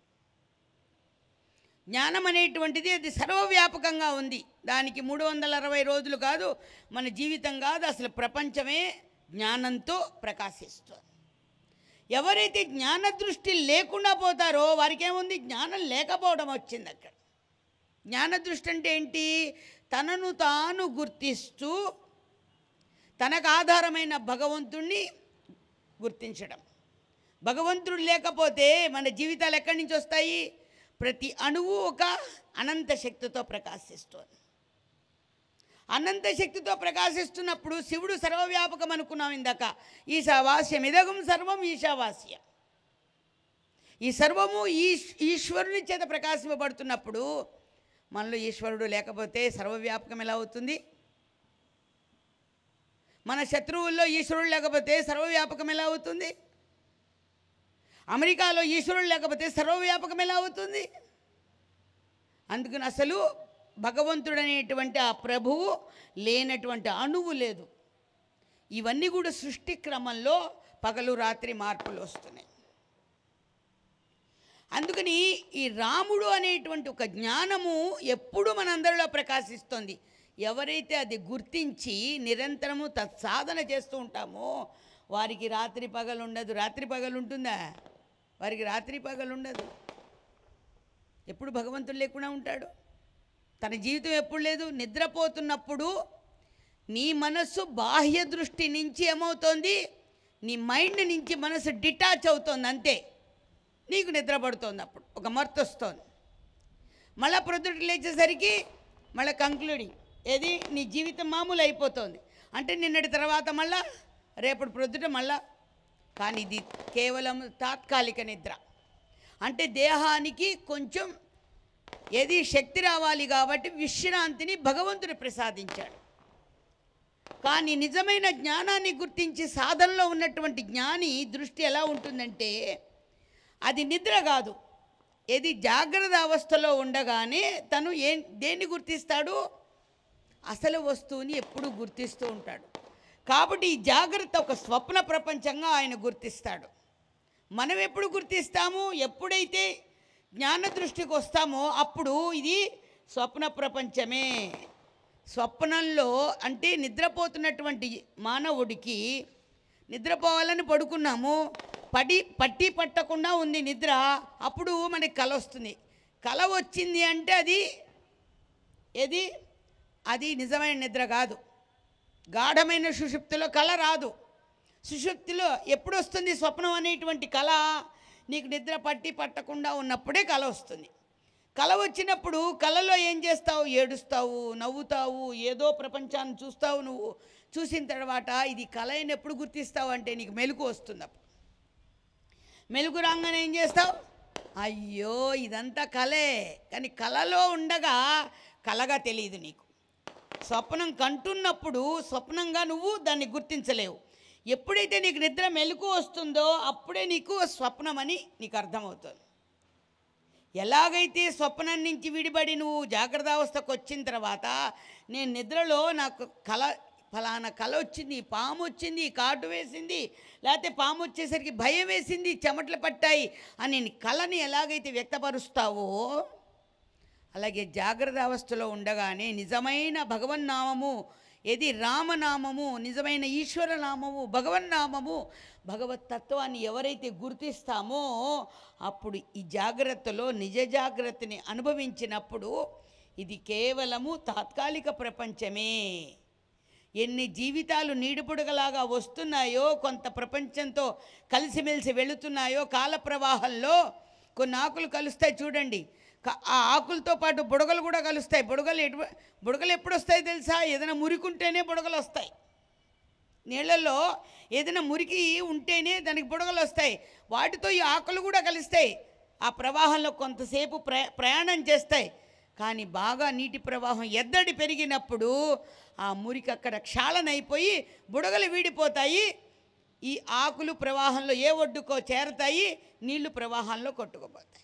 జ్ఞానం అనేటువంటిది అది సర్వవ్యాపకంగా ఉంది. దానికి మూడు వందల అరవై రోజులు కాదు, మన జీవితం కాదు, అసలు ప్రపంచమే జ్ఞానంతో ప్రకాశిస్తుంది. ఎవరైతే జ్ఞాన దృష్టి లేకుండా పోతారో వారికి ఏముంది? జ్ఞానం లేకపోవడం వచ్చింది అక్కడ. జ్ఞాన దృష్టి అంటే ఏంటి? తనను తాను గుర్తిస్తూ తనకు ఆధారమైన భగవంతుణ్ణి గుర్తించడం. భగవంతుడు లేకపోతే మన జీవితాలు ఎక్కడి నుంచి వస్తాయి? ప్రతి అణువు ఒక అనంత శక్తితో ప్రకాశిస్తుంది. అనంత శక్తితో ప్రకాశిస్తున్నప్పుడు శివుడు సర్వవ్యాపకం అనుకున్నాం ఇందాక. ఈశావాస్యం ఇదగం సర్వం ఈశావాస్య. ఈ సర్వము ఈశ్ ఈశ్వరుని చేత ప్రకాశింపబడుతున్నప్పుడు మనలో ఈశ్వరుడు లేకపోతే సర్వవ్యాపకం ఎలా అవుతుంది? మన శత్రువుల్లో ఈశ్వరుడు లేకపోతే సర్వవ్యాపకం ఎలా అవుతుంది? అమెరికాలో ఈశ్వరుడు లేకపోతే సర్వవ్యాపకం ఎలా అవుతుంది? అందుకని అసలు భగవంతుడనేటువంటి ఆ ప్రభువు లేనటువంటి అణువు లేదు. ఇవన్నీ కూడా సృష్టి క్రమంలో పగలు రాత్రి మార్పులు వస్తున్నాయి. అందుకని ఈ రాముడు అనేటువంటి ఒక జ్ఞానము ఎప్పుడు మనందరిలో ప్రకాశిస్తుంది. ఎవరైతే అది గుర్తించి నిరంతరము తత్సాధన చేస్తూ ఉంటామో వారికి రాత్రి పగలు ఉండదు. రాత్రి పగలు ఉంటుందా? వారికి రాత్రి పగలు ఉండదు. ఎప్పుడు భగవంతుడు లేకుండా ఉంటాడు. తన జీవితం ఎప్పుడు లేదు. నిద్రపోతున్నప్పుడు నీ మనస్సు బాహ్య దృష్టి నుంచి ఏమవుతోంది, నీ మైండ్ నుంచి మనసు డిటాచ్ అవుతోంది, అంతే. నీకు నిద్ర పడుతోంది, అప్పుడు ఒక మర్తు వస్తుంది. మళ్ళీ ప్రొద్దుటికి లేచేసరికి మళ్ళీ కంక్లూడింగ్ ఏది, నీ జీవితం మామూలు అయిపోతుంది. అంటే నిన్నటి తర్వాత మళ్ళా రేపటి ప్రొద్దుట మళ్ళా. కానీ ఇది కేవలం తాత్కాలిక నిద్ర. అంటే దేహానికి కొంచెం ఏది శక్తి రావాలి కాబట్టి విశ్రాంతిని భగవంతుడు ప్రసాదించాడు. కానీ నిజమైన జ్ఞానాన్ని గుర్తించి సాధనలో ఉన్నటువంటి జ్ఞాని దృష్టి ఎలా ఉంటుందంటే, అది నిద్ర కాదు, ఏది జాగ్రత్త అవస్థలో ఉండగానే తను ఏ దేన్ని గుర్తిస్తాడు, అసలు వస్తువుని ఎప్పుడు గుర్తిస్తూ ఉంటాడు. కాబట్టి ఈ జాగ్రత్త ఒక స్వప్న ప్రపంచంగా ఆయన గుర్తిస్తాడు. మనం ఎప్పుడు గుర్తిస్తాము, ఎప్పుడైతే జ్ఞాన దృష్టికి వస్తామో అప్పుడు ఇది స్వప్న ప్రపంచమే. స్వప్నంలో అంటే నిద్రపోతున్నటువంటి మానవుడికి, నిద్రపోవాలని పడుకున్నాము, పడి పట్టి పట్టకుండా ఉంది నిద్ర, అప్పుడు మనకి కల వస్తుంది. కల వచ్చింది అంటే అది ఏది, అది నిజమైన నిద్ర కాదు. గాఢమైన సుషుప్తిలో కల రాదు. సుషుప్తిలో ఎప్పుడు వస్తుంది స్వప్నం అనేటువంటి కళ, నీకు నిద్ర పట్టి పట్టకుండా ఉన్నప్పుడే కళ వస్తుంది. కళ వచ్చినప్పుడు కళలో ఏం చేస్తావు, ఏడుస్తావు, నవ్వుతావు, ఏదో ప్రపంచాన్ని చూస్తావు. నువ్వు చూసిన తర్వాత ఇది కళ అని ఎప్పుడు గుర్తిస్తావు అంటే నీకు మెలకు వస్తుంది. అప్పుడు మెలకు రాగానే ఏం చేస్తావు, అయ్యో ఇదంతా కళే. కానీ కళలో ఉండగా కళగా తెలియదు నీకు. స్వప్నం కంటున్నప్పుడు స్వప్నంగా నువ్వు దాన్ని గుర్తించలేవు. ఎప్పుడైతే నీకు నిద్ర మెలకు వస్తుందో అప్పుడే నీకు స్వప్నం అని నీకు అర్థమవుతుంది. ఎలాగైతే స్వప్నం నుంచి విడిపడి నువ్వు జాగ్రత్త అవస్థకు వచ్చిన తర్వాత, నేను నిద్రలో నాకు కళ, ఫలానా కళ వచ్చింది, పాము వచ్చింది, కాటు వేసింది, లేకపోతే పాము వచ్చేసరికి భయం వేసింది, చెమటలు పట్టాయి అని కళని ఎలాగైతే వ్యక్తపరుస్తావో, అలాగే జాగ్రత్త అవస్థలో ఉండగానే నిజమైన భగవన్నామము, ఏది రామనామము, నిజమైన ఈశ్వరనామము, భగవన్నామము, భగవత్ తత్వాన్ని ఎవరైతే గుర్తిస్తామో అప్పుడు ఈ జాగ్రత్తలో నిజ జాగ్రత్తని అనుభవించినప్పుడు ఇది కేవలము తాత్కాలిక ప్రపంచమే. ఎన్ని జీవితాలు నీడిపుడగలాగా వస్తున్నాయో, కొంత ప్రపంచంతో కలిసిమెలిసి వెళుతున్నాయో, కాల ప్రవాహంలో కొన్ని ఆకులు కలుస్తాయి చూడండి, ఆ ఆకులతో పాటు బుడగలు కూడా కలుస్తాయి. బుడగలు ఎటు బుడగలు ఎప్పుడు వస్తాయి తెలుసా, ఏదైనా మురికుంటేనే బుడగలు వస్తాయి. నీళ్ళల్లో ఏదైనా మురికి ఉంటేనే దానికి బుడగలు వస్తాయి. వాటితో ఈ ఆకులు కూడా కలుస్తాయి. ఆ ప్రవాహంలో కొంతసేపు ప్ర ప్రయాణం చేస్తాయి. కానీ బాగా నీటి ప్రవాహం ఎద్దడి పెరిగినప్పుడు ఆ మురికి అక్కడ క్షాళనైపోయి బుడగలు వీడిపోతాయి. ఈ ఆకులు ప్రవాహంలో ఏ ఒడ్డుకో చేరతాయి, నీళ్లు ప్రవాహంలో కొట్టుకుపోతాయి.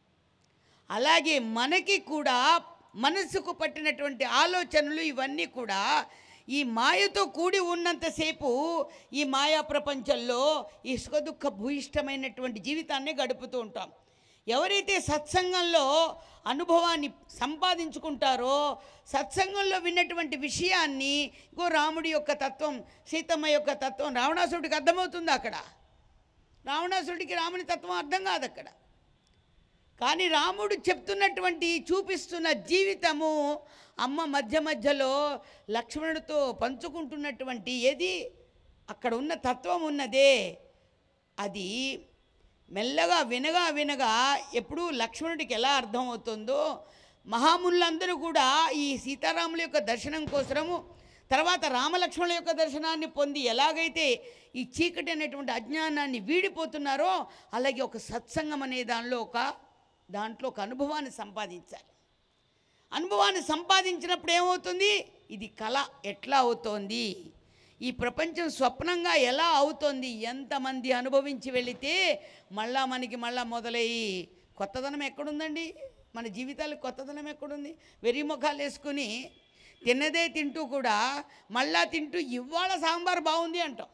అలాగే మనకి కూడా మనసుకు పట్టినటువంటి ఆలోచనలు ఇవన్నీ కూడా ఈ మాయతో కూడి ఉన్నంతసేపు ఈ మాయా ప్రపంచంలో ఈ సుఖదుఖ భూయిష్టమైనటువంటి జీవితాన్ని గడుపుతూ ఉంటాం. ఎవరైతే సత్సంగంలో అనుభవాన్ని సంపాదించుకుంటారో, సత్సంగంలో విన్నటువంటి విషయాన్ని, ఇంకో రాముడి యొక్క తత్వం, సీతమ్మ యొక్క తత్వం రావణాసుడికి అర్థమవుతుంది. అక్కడ రావణాసుడికి రాముని తత్వం అర్థం కాదు అక్కడ. కానీ రాముడు చెప్తున్నటువంటి చూపిస్తున్న జీవితము అమ్మ మధ్య మధ్యలో లక్ష్మణుడితో పంచుకుంటున్నటువంటి ఏది అక్కడ ఉన్న తత్వం ఉన్నదే, అది మెల్లగా వినగా వినగా ఎప్పుడు లక్ష్మణుడికి ఎలా అర్థమవుతుందో, మహామునులందరూ కూడా ఈ సీతారాముల యొక్క దర్శనం కోసము, తర్వాత రామలక్ష్మణుల యొక్క దర్శనాన్ని పొంది ఎలాగైతే ఈ చీకటి అనేటువంటి అజ్ఞానాన్ని వీడిపోతున్నారో, అలాగే ఒక సత్సంగం అనే దానిలో ఒక దాంట్లో ఒక అనుభవాన్ని సంపాదించాలి. అనుభవాన్ని సంపాదించినప్పుడు ఏమవుతుంది, ఇది కళ ఎట్లా అవుతోంది, ఈ ప్రపంచం స్వప్నంగా ఎలా అవుతోంది, ఎంతమంది అనుభవించి వెళితే మళ్ళా మనకి మళ్ళా మొదలయ్యి కొత్తదనం ఎక్కడుందండి, మన జీవితాలకు కొత్తదనం ఎక్కడుంది. వెర్రి ముఖాలు వేసుకుని తిన్నదే తింటూ కూడా మళ్ళా తింటూ ఇవాళ సాంబార్ బాగుంది అంటాం.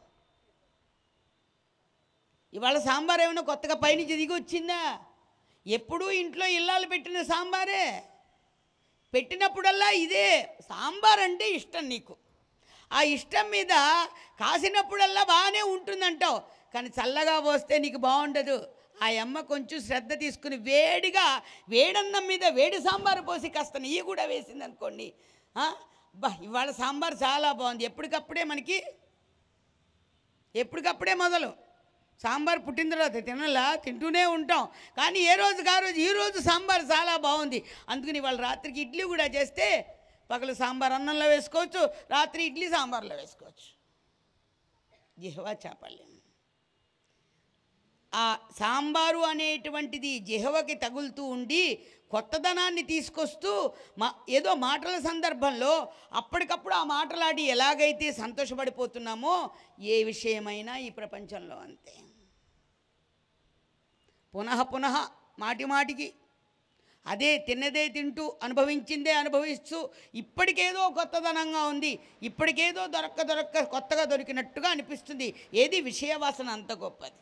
ఇవాళ సాంబార్ ఏమైనా కొత్తగా పైనుంచి దిగి వచ్చిందా? ఎప్పుడూ ఇంట్లో ఇల్లాలు పెట్టిన సాంబారే, పెట్టినప్పుడల్లా ఇదే సాంబార్ అంటే ఇష్టం నీకు. ఆ ఇష్టం మీద కాసినప్పుడల్లా బాగానే ఉంటుందంటావు, కానీ చల్లగా పోస్తే నీకు బాగుండదు. ఆ అమ్మ కొంచెం శ్రద్ధ తీసుకుని వేడిగా వేడన్నం మీద వేడి సాంబారు పోసి కాస్త నెయ్యి కూడా వేసింది అనుకోండి, బా ఇవాళ సాంబార్ చాలా బాగుంది. ఎప్పటికప్పుడే మనకి ఎప్పటికప్పుడే మొదలు సాంబార్ పుట్టిన తర్వాత తినలా తింటూనే ఉంటాం. కానీ ఏ రోజుకి ఆ రోజు ఈరోజు సాంబార్ చాలా బాగుంది అందుకని ఇవాళ రాత్రికి ఇడ్లీ కూడా చేస్తే పగలు సాంబార్ అన్నంలో వేసుకోవచ్చు, రాత్రి ఇడ్లీ సాంబార్లో వేసుకోవచ్చు. జిహ్వా చాపల్యం. ఆ సాంబారు అనేటువంటిది జిహ్వకి తగులుతూ ఉండి కొత్తదనాన్ని తీసుకొస్తూ మా ఏదో మాటల సందర్భంలో అప్పటికప్పుడు ఆ మాటలాడి ఎలాగైతే సంతోషపడిపోతున్నామో ఏ విషయమైనా ఈ ప్రపంచంలో అంతే. పునః పునః మాటి మాటికి అదే తిన్నదే తింటూ అనుభవించిందే అనుభవిస్తూ ఇప్పటికేదో కొత్తదనంగా ఉంది, ఇప్పటికేదో దొరక్క దొరక్క కొత్తగా దొరికినట్టుగా అనిపిస్తుంది. ఏది విషయవాసన అంత గొప్పది.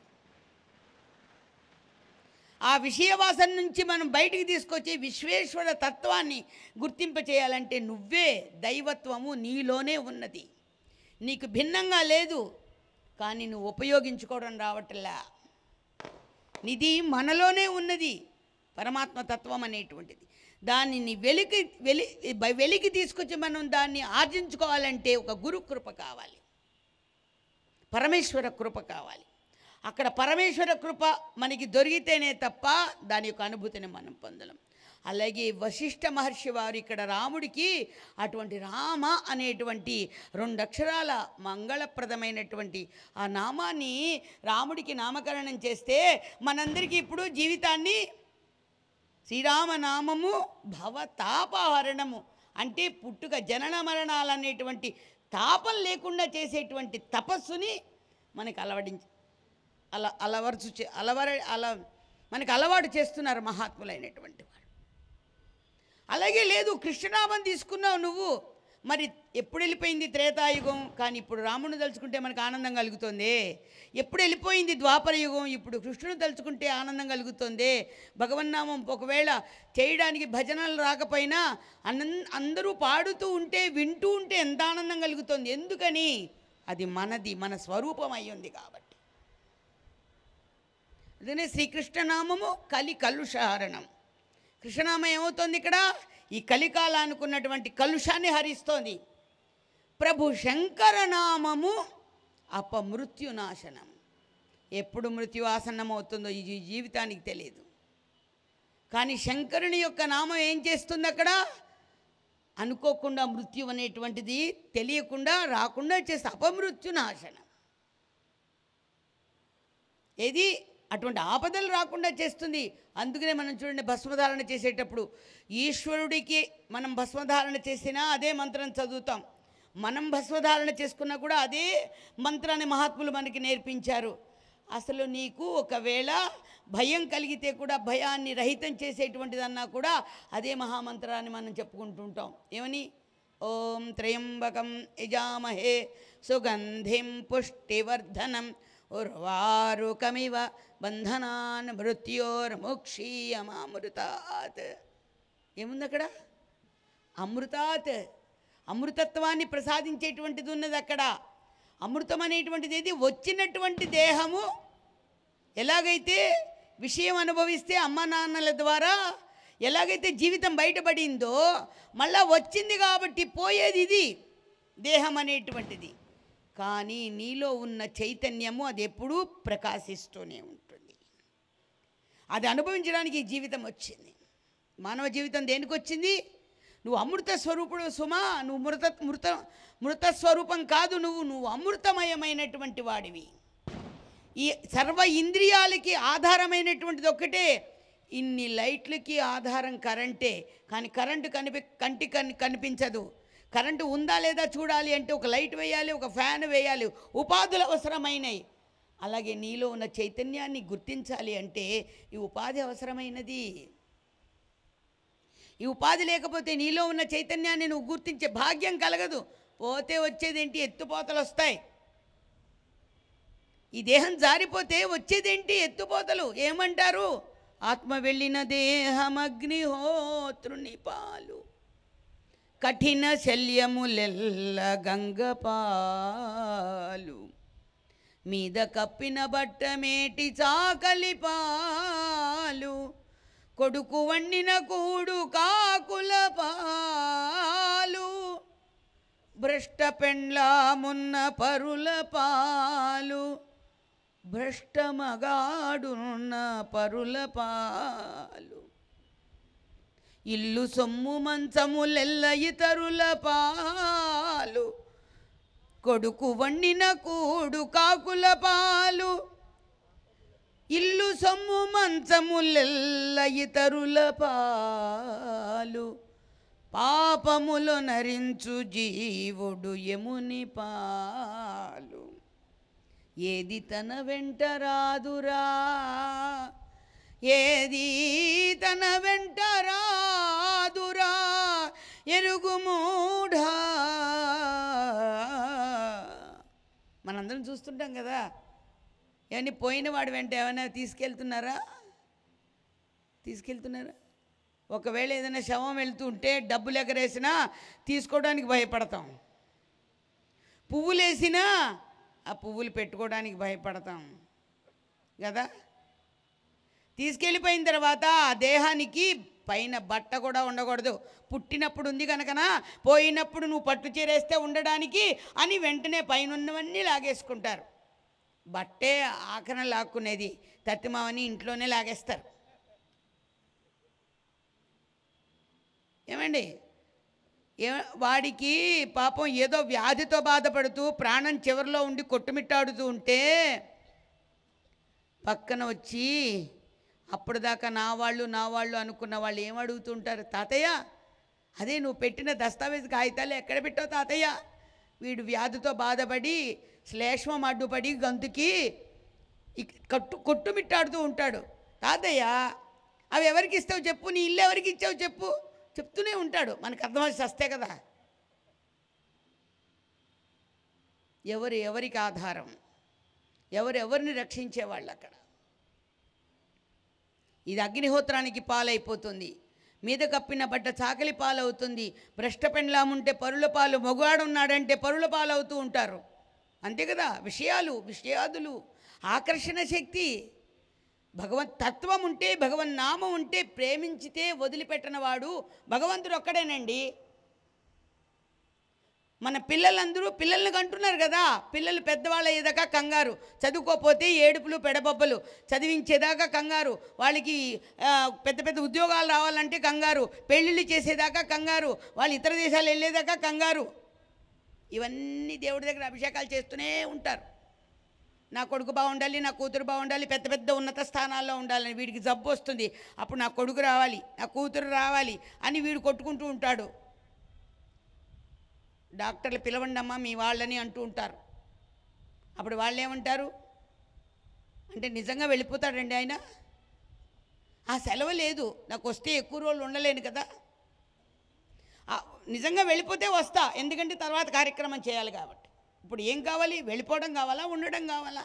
ఆ విషయవాసన నుంచి మనం బయటికి తీసుకొచ్చి విశ్వేశ్వర తత్వాన్ని గుర్తింప చేయాలంటే నువ్వే దైవత్వము నీలోనే ఉన్నది, నీకు భిన్నంగా లేదు. కానీ నువ్వు ఉపయోగించుకోవడం రావట్లా. నిధి మనలోనే ఉన్నది, పరమాత్మ తత్వం అనేటువంటిది. దానిని వెలికి వెలి వెలికి తీసుకొచ్చి మనం దాన్ని ఆర్జించుకోవాలంటే ఒక గురు కృప కావాలి, పరమేశ్వర కృప కావాలి. అక్కడ పరమేశ్వర కృప మనకి దొరికితేనే తప్ప దాని యొక్క అనుభూతిని మనం పొందలేం. అలాగే వశిష్ఠ మహర్షి వారు ఇక్కడ రాముడికి అటువంటి రామ అనేటువంటి రెండు అక్షరాల మంగళప్రదమైనటువంటి ఆ నామాన్ని రాముడికి నామకరణం చేస్తే మనందరికీ ఇప్పుడు జీవితాన్ని శ్రీరామనామము భవతాపహరణము అంటే పుట్టుక జనన మరణాలనేటువంటి తాపం లేకుండా చేసేటువంటి తపస్సుని మనకు అలవడించి అలా అలవరుచు అలవర అల మనకు అలవాటు చేస్తున్నారు మహాత్ములైనటువంటి వారు. అలాగే లేదు కృష్ణనామం తీసుకున్నావు నువ్వు, మరి ఎప్పుడు వెళ్ళిపోయింది త్రేతాయుగం, కానీ ఇప్పుడు రాముని తలుచుకుంటే మనకు ఆనందం కలుగుతుంది. ఎప్పుడు వెళ్ళిపోయింది ద్వాపర యుగం, ఇప్పుడు కృష్ణుని తలుచుకుంటే ఆనందం కలుగుతుంది. భగవన్నామం ఒకవేళ చేయడానికి భజనలు రాకపోయినా అన్న అందరూ పాడుతూ ఉంటే వింటూ ఉంటే ఎంత ఆనందం కలుగుతుంది. ఎందుకని? అది మనది, మన స్వరూపం అయ్యింది కాబట్టి. అదే శ్రీకృష్ణనామము కలి కలుషహరణం. కృష్ణనామం ఏమవుతుంది ఇక్కడ? ఈ కలికాలానుకున్నటువంటి కలుషాన్ని హరిస్తోంది. ప్రభు శంకరనామము అపమృత్యునాశనం. ఎప్పుడు మృత్యు ఆసన్నమవుతుందో ఈ జీవితానికి తెలియదు. కానీ శంకరుని యొక్క నామం ఏం చేస్తుంది? అక్కడ అనుకోకుండా మృత్యు అనేటువంటిది తెలియకుండా రాకుండా చేస్తే అపమృత్యునాశనం. ఏది అటువంటి ఆపదలు రాకుండా చేస్తుంది. అందుకనే మనం చూడండి భస్మధారణ చేసేటప్పుడు ఈశ్వరుడికి మనం భస్మధారణ చేసినా అదే మంత్రం చదువుతాం. మనం భస్మధారణ చేసుకున్నా కూడా అదే మంత్రాన్ని మహాత్ములు మనకి నేర్పించారు. అసలు నీకు ఒకవేళ భయం కలిగితే కూడా భయాన్ని రహితం చేసేటువంటిదన్నా కూడా అదే మహామంత్రాన్ని మనం చెప్పుకుంటుంటాం. ఏమని? ఓం త్రయంబకం యజామహే సుగంధిం పుష్టివర్ధనం ఉర్వారుకమివ బంధనాన్ మృత్యోర్ముక్షీయమామృతాత్. ఏముంది అక్కడ? అమృతాత్, అమృతత్వాన్ని ప్రసాదించేటువంటిది ఉన్నది అక్కడ. అమృతం అనేటువంటిది ఏది? వచ్చినటువంటి దేహము ఎలాగైతే విషయం అనుభవిస్తే అమ్మ నాన్నల ద్వారా ఎలాగైతే జీవితం బయటపడిందో మళ్ళా వచ్చింది కాబట్టి పోయేది ఇది దేహం అనేటువంటిది. కానీ నీలో ఉన్న చైతన్యము అది ఎప్పుడూ ప్రకాశిస్తూనే ఉంటుంది. అది అనుభవించడానికి ఈ జీవితం వచ్చింది. మానవ జీవితం దేనికి వచ్చింది? నువ్వు అమృత స్వరూపుడు సుమా, నువ్వు మృత మృత మృత స్వరూపం కాదు, నువ్వు నువ్వు అమృతమయమైనటువంటి వాడివి. ఈ సర్వ ఇంద్రియాలకి ఆధారమైనటువంటిది ఒక్కటే. ఇన్ని లైట్లకి ఆధారం కరెంటే, కానీ కరెంటు కనిపి కంటి కని కనిపించదు. కరెంటు ఉందా లేదా చూడాలి అంటే ఒక లైట్ వేయాలి, ఒక ఫ్యాన్ వేయాలి, ఉపాధులు అవసరమైనవి. అలాగే నీలో ఉన్న చైతన్యాన్ని గుర్తించాలి అంటే ఈ ఉపాధి అవసరమైనది. ఈ ఉపాధి లేకపోతే నీలో ఉన్న చైతన్యాన్ని నువ్వు గుర్తించే భాగ్యం కలగదు. పోతే వచ్చేదేంటి? ఎత్తుపోతలు వస్తాయి. ఈ దేహం జారిపోతే వచ్చేదేంటి? ఎత్తుపోతలు. ఏమంటారు? ఆత్మ వెళ్ళిన దేహం అగ్నిహోత్రుని పాలు, కఠిన శల్యములెల్ల గంగపాలు, మీద కప్పిన బట్ట మేటి చాకలి పాలు కొడుకు వండిన కూడు కాకుల పాలు భ్రష్ట పెండ్లామున్న పరుల పాలు భ్రష్ట మగాడున్న పరుల పాలు ఇల్లు సొమ్ము మంచములెల్ల ఇతరుల పాలు కొడుకు వండిన కూడు కాకుల పాలు ఇల్లు సొమ్ము మంచములెల్ల ఇతరుల పాలు పాపములు నరించు జీవుడు యముని పాలు ఏది తన వెంట రాదురా ఏది తన వెంట రాదురా ఎరుగు మూఢా. మనందరం చూస్తుంటాం కదా, ఏమని పోయిన వాడు వెంట ఏమైనా తీసుకెళ్తున్నారా తీసుకెళ్తున్నారా ఒకవేళ ఏదైనా శవం వెళ్తూ ఉంటే డబ్బులు ఎగరేసినా తీసుకోవడానికి భయపడతాం, పువ్వులు వేసినా ఆ పువ్వులు పెట్టుకోవడానికి భయపడతాం కదా. తీసుకెళ్ళిపోయిన తర్వాత ఆ దేహానికి పైన బట్ట కూడా ఉండకూడదు, పుట్టినప్పుడు ఉంది కనుకనా పోయినప్పుడు నువ్వు పట్టు చీరేస్తే ఉండడానికి అని వెంటనే పైన ఉన్నవన్నీ లాగేసుకుంటారు. బట్టే ఆఖరణ లాక్కునేది, తత్తిమావని ఇంట్లోనే లాగేస్తారు. ఏమండి, ఏ వాడికి పాపం ఏదో వ్యాధితో బాధపడుతూ ప్రాణం చివరిలో ఉండి కొట్టుమిట్టాడుతూ ఉంటే పక్కన వచ్చి అప్పటిదాకా నా వాళ్ళు నా వాళ్ళు అనుకున్న వాళ్ళు ఏమడుగుతుంటారు, తాతయ్య అదే నువ్వు పెట్టిన దస్తావేజ్ కాగితాలు ఎక్కడ పెట్టావు తాతయ్య, వీడు వ్యాధితో బాధపడి శ్లేష్మం అడ్డుపడి గంతుకి కట్టు కొట్టుమిట్టాడుతూ ఉంటాడు. తాతయ్య అవి ఎవరికి ఇస్తావు చెప్పు, నీ ఇల్లు ఎవరికి ఇచ్చావు చెప్పు, చెప్తూనే ఉంటాడు. మనకు అర్థమవుతుంది వస్తే కదా. ఎవరు ఎవరికి ఆధారం, ఎవరు ఎవరిని రక్షించేవాళ్ళు అక్కడ. ఇది అగ్నిహోత్రానికి పాలైపోతుంది, మీద కప్పిన బట్ట చాకలి పాలవుతుంది. భ్రష్ట పెండ్లాముంటే పరుల పాలు, మగవాడున్నాడంటే పరుల పాలవుతూ ఉంటారు. అంతే కదా. విషయాలు విషయాదులు ఆకర్షణ శక్తి, భగవత్ తత్వం ఉంటే భగవన్ నామం ఉంటే ప్రేమించితే వదిలిపెట్టని వాడు భగవంతుడు ఒక్కడేనండి. మన పిల్లలందరూ పిల్లల్ని కంటున్నారు కదా, పిల్లలు పెద్దవాళ్ళు అయ్యేదాకా కంగారు, చదువుకోపోతే ఏడుపులు పెడబొబ్బలు, చదివించేదాకా కంగారు, వాళ్ళకి పెద్ద పెద్ద ఉద్యోగాలు రావాలంటే కంగారు, పెళ్ళిళ్ళు చేసేదాకా కంగారు, వాళ్ళు ఇతర దేశాలు వెళ్ళేదాకా కంగారు. ఇవన్నీ దేవుడి దగ్గర అభిషేకాలు చేస్తూనే ఉంటారు. నా కొడుకు బాగుండాలి, నా కూతురు బాగుండాలి, పెద్ద పెద్ద ఉన్నత స్థానాల్లో ఉండాలని. వీడికి జబ్బు వస్తుంది, అప్పుడు నా కొడుకు రావాలి, నా కూతురు రావాలి అని వీడు కొట్టుకుంటూ ఉంటాడు. డాక్టర్లు పిలవండి అమ్మా మీ వాళ్ళని అంటూ ఉంటారు. అప్పుడు వాళ్ళు ఏమంటారు అంటే, నిజంగా వెళ్ళిపోతాడండి ఆయన, ఆ సెలవు లేదు, నాకు వస్తే ఎక్కువ రోజులు ఉండలేను కదా, నిజంగా వెళ్ళిపోతే వస్తా, ఎందుకంటే తర్వాత కార్యక్రమం చేయాలి కాబట్టి. ఇప్పుడు ఏం కావాలి, వెళ్ళిపోవడం కావాలా ఉండడం కావాలా?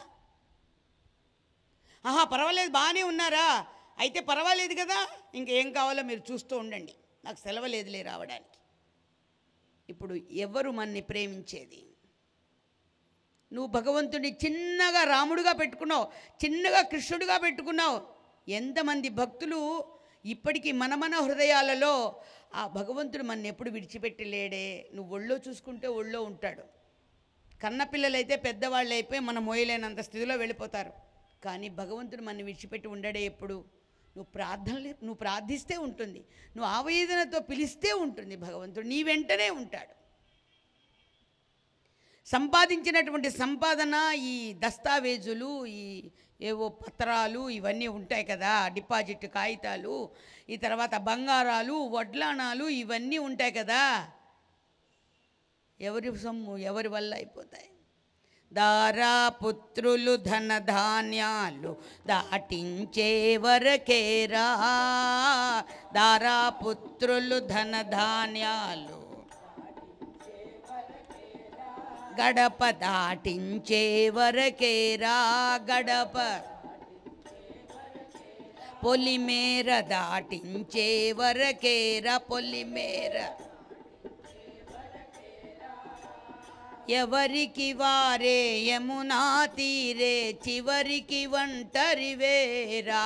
ఆహా పర్వాలేదు బాగానే ఉన్నారా, అయితే పర్వాలేదు కదా, ఇంకేం కావాలో మీరు చూస్తూ ఉండండి, నాకు సెలవు లేదులే రావడానికి. ఇప్పుడు ఎవరు మన్ని ప్రేమించేది? నువ్వు భగవంతుడిని చిన్నగా రాముడిగా పెట్టుకున్నావు, చిన్నగా కృష్ణుడిగా పెట్టుకున్నావు. ఎంతమంది భక్తులు ఇప్పటికీ మన మన హృదయాలలో ఆ భగవంతుడు మన ఎప్పుడు విడిచిపెట్టలేడే. నువ్వు ఒళ్ళో చూసుకుంటే ఒళ్ళో ఉంటాడు. కన్నపిల్లలైతే పెద్దవాళ్ళు అయిపోయి మనం మోయలేనంత స్థితిలో వెళ్ళిపోతారు. కానీ భగవంతుడు మన విడిచిపెట్టి ఉండడే ఎప్పుడు. నువ్వు ప్రార్థన నువ్వు ప్రార్థిస్తే ఉంటుంది, నువ్వు ఆవేదనతో పిలిస్తే ఉంటుంది, భగవంతుడు నీ వెంటనే ఉంటాడు. సంపాదించినటువంటి సంపాదన, ఈ దస్తావేజులు, ఈ ఏవో పత్రాలు ఇవన్నీ ఉంటాయి కదా, డిపాజిట్ కాగితాలు, ఈ తర్వాత బంగారాలు వడ్లానాలు ఇవన్నీ ఉంటాయి కదా, ఎవరి సొమ్ము ఎవరి వల్ల అయిపోతాయి. దారా పుత్రులు ధన ధాన్యాలు దాటించే వరకేరా, దారా పుత్రులు ధన ధాన్యాలు గడప దాటించే వరకేరా, గడప పొలిమేర దాటించే వరకేరా, పొలిమేర ఎవరికి వారే యమునా తీరే చివరికి ఒంటరి వేరా.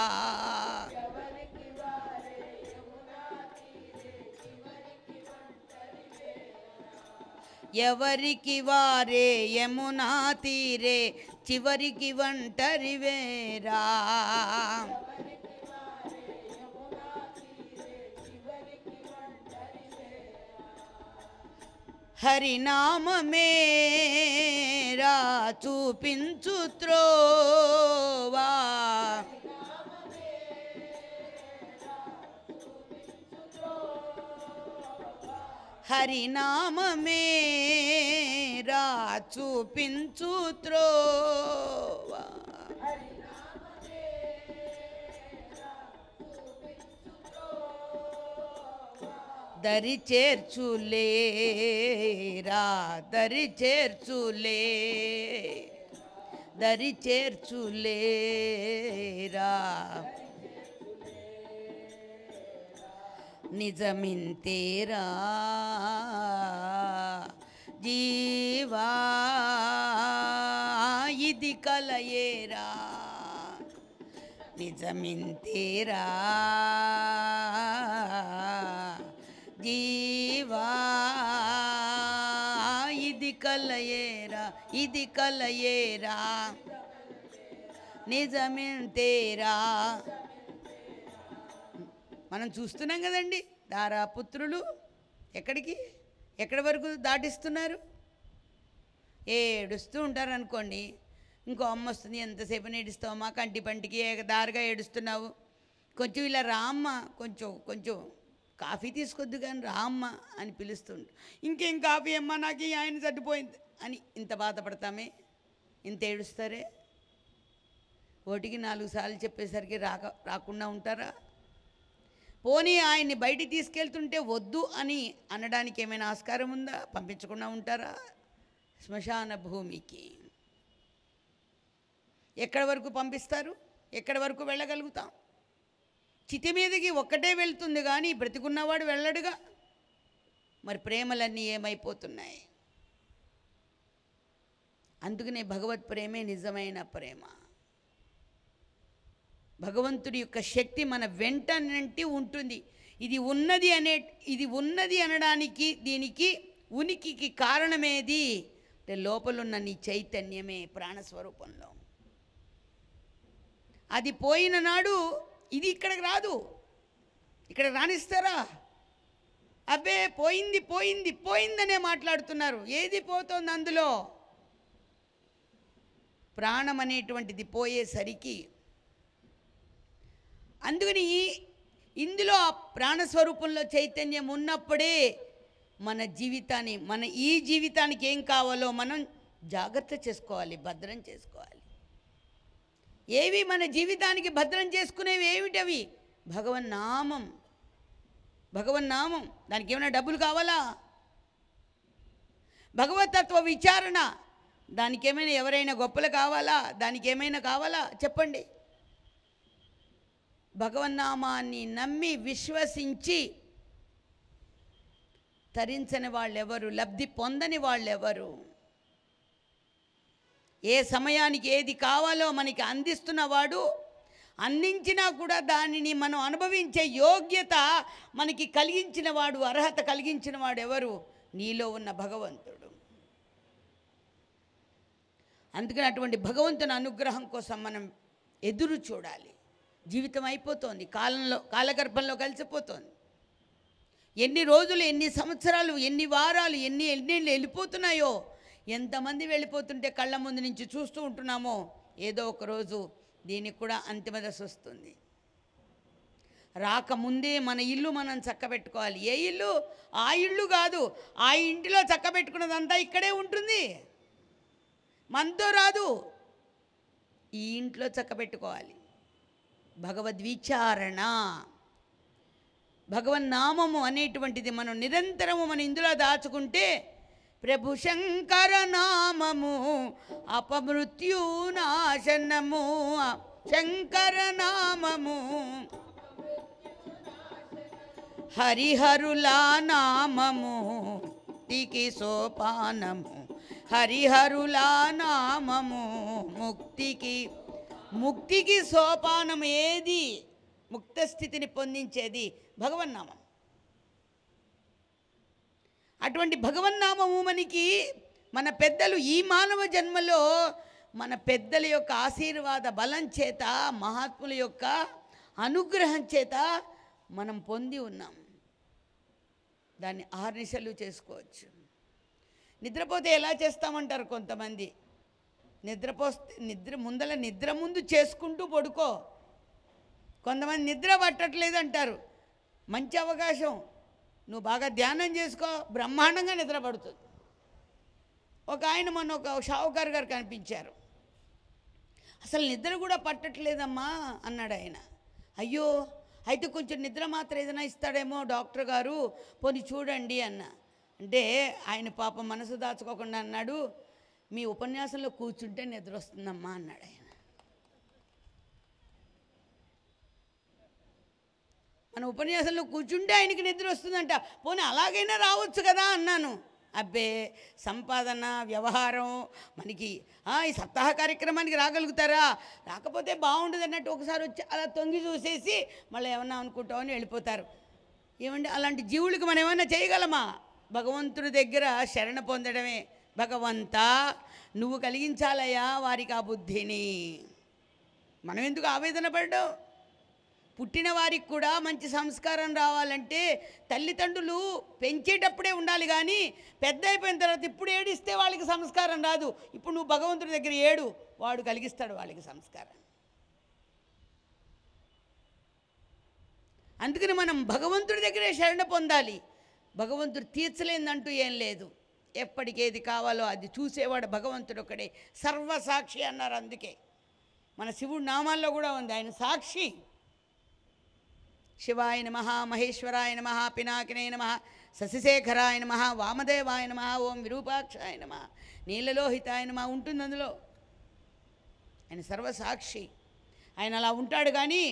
ఎవరికి వారే యమునా తీరే చివరికి ఒంటరి వేరా. హరినామమేరా చూపించు త్రోవా. హరినామమేరా చూపించు త్రోవా. దరి చేర్చులేరా దరి చేర్చులే దరి చేర్చులేరా. నిజమింతేరా జీవా ఇది కలయేరా. నిజమింతేరా జీవా ఇది కలయేరా ఇది కలయేరా. నిజమింతేరా. మనం చూస్తున్నాం కదండి, దారాపుత్రులు ఎక్కడికి ఎక్కడి వరకు దాటిస్తున్నారు. ఏడుస్తూ ఉంటారు అనుకోండి, ఇంకో అమ్మ వస్తుంది, ఎంతసేపు ఏడుస్తావమ్మా, కంటి పంటికి దారిగా ఏడుస్తున్నావు, కొంచెం ఇలా రామ్మ, కొంచెం కొంచెం కాఫీ తీసుకొద్దు కానీ రామ్మ అని పిలుస్తుండు. ఇంకేం కాఫీ అమ్మా, నాకు ఈ ఆయన చచ్చిపోయింది అని ఇంత బాధపడతామే, ఇంత ఏడుస్తారే. ఓటికి నాలుగు సార్లు చెప్పేసరికి రాక రాకుండా ఉంటారా? పోనీ ఆయన్ని బయటికి తీసుకెళ్తుంటే వద్దు అని అనడానికి ఏమైనా ఆస్కారం ఉందా? పంపించకుండా ఉంటారా? శ్మశాన భూమికి ఎక్కడి వరకు పంపిస్తారు? ఎక్కడి వరకు వెళ్ళగలుగుతాం? చితి మీదకి ఒక్కటే వెళ్తుంది కానీ బ్రతికున్నవాడు వెళ్ళడుగా. మరి ప్రేమలన్నీ ఏమైపోతున్నాయి? అందుకనే భగవత్ ప్రేమే నిజమైన ప్రేమ. భగవంతుడి యొక్క శక్తి మన వెంటనంటి ఉంటుంది. ఇది ఉన్నది అనే ఇది ఉన్నది అనడానికి దీనికి ఉనికికి కారణమేది అంటే లోపలున్న నీ చైతన్యమే ప్రాణస్వరూపంలో. అది పోయిన నాడు ఇది ఇక్కడికి రాదు. ఇక్కడ రాణిస్తారా? అబ్బే పోయింది పోయింది పోయిందనే మాట్లాడుతున్నారు. ఏది పోతోంది అందులో? ప్రాణం అనేటువంటిది పోయేసరికి, అందుకని ఇందులో ఆ ప్రాణస్వరూపంలో చైతన్యం ఉన్నప్పుడే మన జీవితాన్ని, మన ఈ జీవితానికి ఏం కావాలో మనం జాగ్రత్త చేసుకోవాలి, భద్రం చేసుకోవాలి. ఏవి మన జీవితానికి భద్రం చేసుకునేవి ఏమిటవి? భగవన్నామం. భగవన్నామం దానికి ఏమైనా డబ్బులు కావాలా? భగవతత్వ విచారణ దానికి ఏమైనా ఎవరైనా గొప్పలు కావాలా? దానికి ఏమైనా కావాలా? చెప్పండి. భగవన్నామాన్ని నమ్మి విశ్వసించి తరించని వాళ్ళెవరు? లబ్ధి పొందని వాళ్ళెవరు? ఏ సమయానికి ఏది కావాలో మనకి అందిస్తున్నవాడు, అందించినా కూడా దానిని మనం అనుభవించే యోగ్యత మనకి కలిగించిన వాడు, అర్హత కలిగించిన వాడు ఎవరు? నీలో ఉన్న భగవంతుడు. అందుకని అటువంటి భగవంతుని అనుగ్రహం కోసం మనం ఎదురు చూడాలి. జీవితం అయిపోతోంది, కాలంలో కాలగర్భంలో కలిసిపోతోంది. ఎన్ని రోజులు, ఎన్ని సంవత్సరాలు, ఎన్ని వారాలు, ఎన్ని ఎన్నేళ్ళు వెళ్ళిపోతున్నాయో. ఎంతమంది వెళ్ళిపోతుంటే కళ్ళ ముందు నుంచి చూస్తూ ఉంటున్నామో. ఏదో ఒకరోజు దీనికి కూడా అంతిమ దశ వస్తుంది. రాకముందే మన ఇల్లు మనం చక్కబెట్టుకోవాలి. ఏ ఇల్లు? ఆ ఇల్లు కాదు, ఆ ఇంటిలో చక్కబెట్టుకున్నదంతా ఇక్కడే ఉంటుంది, మనతో రాదు. ఈ ఇంట్లో చక్కబెట్టుకోవాలి. భగవద్విచారణ, భగవన్నామము అనేటువంటిది మనం నిరంతరము మన ఇందులో దాచుకుంటే, ప్రభు శంకర నామము అపమృత్యునాశనము, శంకర నామము హరిహరుల నామము తికి సోపానము, హరిహరులా నామము ముక్తికి ముక్తికి సోపానం ఏది? ముక్త స్థితిని పొందించేది భగవన్నామం. అటువంటి భగవన్నామము మనకి మన పెద్దలు ఈ మానవ జన్మలో మన పెద్దల యొక్క ఆశీర్వాద బలం చేత, మహాత్ముల యొక్క అనుగ్రహం చేత మనం పొంది ఉన్నాం. దాన్ని ఆర్నిశలు చేసుకోవచ్చు. నిద్రపోతే ఎలా చేస్తామంటారు కొంతమంది. నిద్రపోస్తే నిద్ర ముందల నిద్ర ముందు చేసుకుంటూ పడుకో. కొంతమంది నిద్ర పట్టట్లేదు అంటారు. మంచి అవకాశం, నువ్వు బాగా ధ్యానం చేసుకో, బ్రహ్మాండంగా నిద్ర పడుతుంది. ఒక ఆయన మొన్న ఒక షావుకారు గారు కనిపించారు. అసలు నిద్ర కూడా పట్టట్లేదమ్మా అన్నాడు ఆయన. అయ్యో, అయితే కొంచెం నిద్ర మాత్రం ఏదైనా ఇస్తాడేమో డాక్టర్ గారు, పోనీ చూడండి అన్న. అంటే ఆయన పాపం మనసు దాచుకోకుండా అన్నాడు, మీ ఉపన్యాసంలో కూర్చుంటే నిద్ర వస్తుందమ్మా అన్నాడు ఆయన. మన ఉపన్యాసంలో కూర్చుంటే ఆయనకి నిద్ర వస్తుందంట. పోనీ అలాగైనా రావచ్చు కదా అన్నాను. అబ్బే, సంపాదన, వ్యవహారం మనకి ఈ సప్తాహ కార్యక్రమానికి రాగలుగుతారా? రాకపోతే బాగుండదు అన్నట్టు ఒకసారి వచ్చి అలా తొంగి చూసేసి మళ్ళీ ఏమన్నా అనుకుంటామని వెళ్ళిపోతారు. ఏమండి, అలాంటి జీవులకి మనం ఏమన్నా చేయగలమా? భగవంతుడి దగ్గర శరణ పొందడమే. భగవంతా, నువ్వు కలిగించాలయ్యా వారికి ఆ బుద్ధిని. మనం ఎందుకు ఆవేదన పడ్డాం? పుట్టిన వారికి కూడా మంచి సంస్కారం రావాలంటే తల్లిదండ్రులు పెంచేటప్పుడే ఉండాలి, కానీ పెద్ద అయిపోయిన తర్వాత ఇప్పుడు ఏడిస్తే వాళ్ళకి సంస్కారం రాదు. ఇప్పుడు నువ్వు భగవంతుడి దగ్గర ఏడు, వాడు కలిగిస్తాడు వాళ్ళకి సంస్కారం. అందుకని మనం భగవంతుడి దగ్గరే శరణ పొందాలి. భగవంతుడు తీర్చలేదంటూ ఏం లేదు. ఎప్పటికేది కావాలో అది చూసేవాడు భగవంతుడు ఒకడే. సర్వసాక్షి అన్నారు. అందుకే మన శివుడు నామాల్లో కూడా ఉంది, ఆయన సాక్షి. శివాయ నమః, మహేశ్వరాయ నమః, పినాకినే నమః, శశిశేఖరాయ నమః, వామదేవాయ నమః, ఓం విరూపాక్షాయ నమః, నీలలోహితాయ నమః ఉంటుంది అందులో. ఆయన సర్వసాక్షి. ఆయన అలా ఉంటాడు. కానీ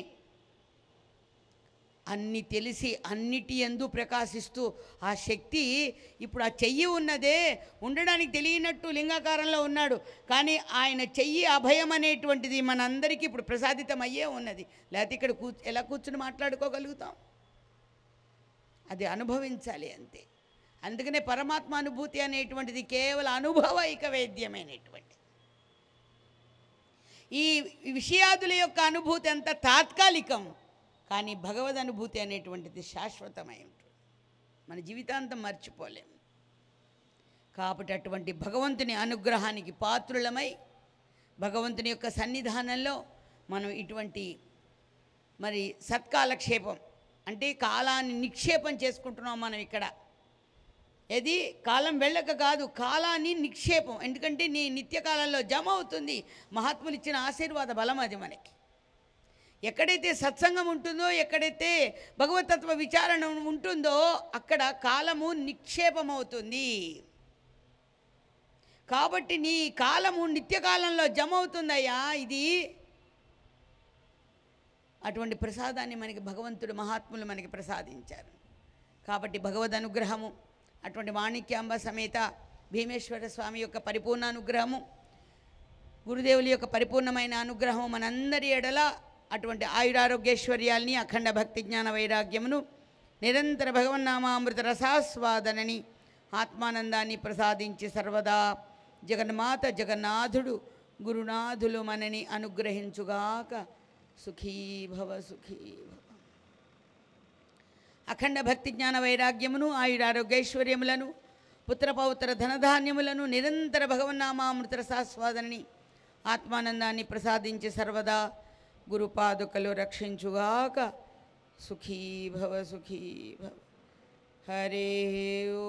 అన్ని తెలిసి అన్నిటి యందు ప్రకాశిస్తూ ఆ శక్తి ఇప్పుడు ఆ చెయ్యి ఉన్నదే ఉండడానికి తెలియనట్టు లింగాకారంలో ఉన్నాడు. కానీ ఆయన చెయ్యి అభయం అనేటువంటిది మనందరికీ ఇప్పుడు ప్రసాదితం అయ్యే ఉన్నది. లేకపోతే ఇక్కడ కూ ఎలా కూర్చుని మాట్లాడుకోగలుగుతాం? అది అనుభవించాలి అంతే. అందుకనే పరమాత్మ అనుభూతి అనేటువంటిది కేవలం అనుభవైక వేద్యమైనటువంటి. ఈ విషయాదుల యొక్క అనుభూతి అంతా తాత్కాలికం, కానీ భగవద్ అనుభూతి అనేటువంటిది శాశ్వతమై ఉంటుంది. మన జీవితాంతం మర్చిపోలేం. కాబట్టి అటువంటి భగవంతుని అనుగ్రహానికి పాత్రులమై భగవంతుని యొక్క సన్నిధానంలో మనం ఇటువంటి మరి సత్కాలక్షేపం అంటే కాలాన్ని నిక్షేపం చేసుకుంటున్నాం మనం ఇక్కడ. ఏది కాలం వెళ్ళక కాదు, కాలాన్ని నిక్షేపం. ఎందుకంటే నీ నిత్యకాలంలో జమ అవుతుంది. మహాత్ములు ఇచ్చిన ఆశీర్వాద బలం అది మనకి. ఎక్కడైతే సత్సంగం ఉంటుందో, ఎక్కడైతే భగవతత్వ విచారణ ఉంటుందో అక్కడ కాలము నిక్షేపమవుతుంది. కాబట్టి నీ కాలము నిత్యకాలంలో జమ అవుతుందయ్యా. ఇది అటువంటి ప్రసాదాన్ని మనకి భగవంతుడు మహాత్ములు మనకి ప్రసాదించారు. కాబట్టి భగవద్ అనుగ్రహము, అటువంటి మాణిక్యాంబ సమేత భీమేశ్వర స్వామి యొక్క పరిపూర్ణ అనుగ్రహము, గురుదేవుల యొక్క పరిపూర్ణమైన అనుగ్రహము మనందరి ఎడల అటువంటి ఆయురారోగ్యైశ్వర్యాల్ని, అఖండ భక్తి జ్ఞాన వైరాగ్యమును, నిరంతర భగవన్నామామృత రసాస్వాదనని, ఆత్మానందాన్ని ప్రసాదించి సర్వదా జగన్మాత జగన్నాథుడు గురునాథులు మనని అనుగ్రహించుగాక. సుఖీ భవ సుఖీ భవ. అఖండ భక్తి జ్ఞాన వైరాగ్యమును, ఆయురారోగ్యైశ్వర్యములను, పుత్రపౌత్ర ధనధాన్యములను, నిరంతర భగవన్నామామృత రసాస్వాదనని, ఆత్మానందాన్ని ప్రసాదించి సర్వదా గురుపాదుకలు రక్షించుగాక. సుఖీ భవ సుఖీ భవ. హరే ఓ.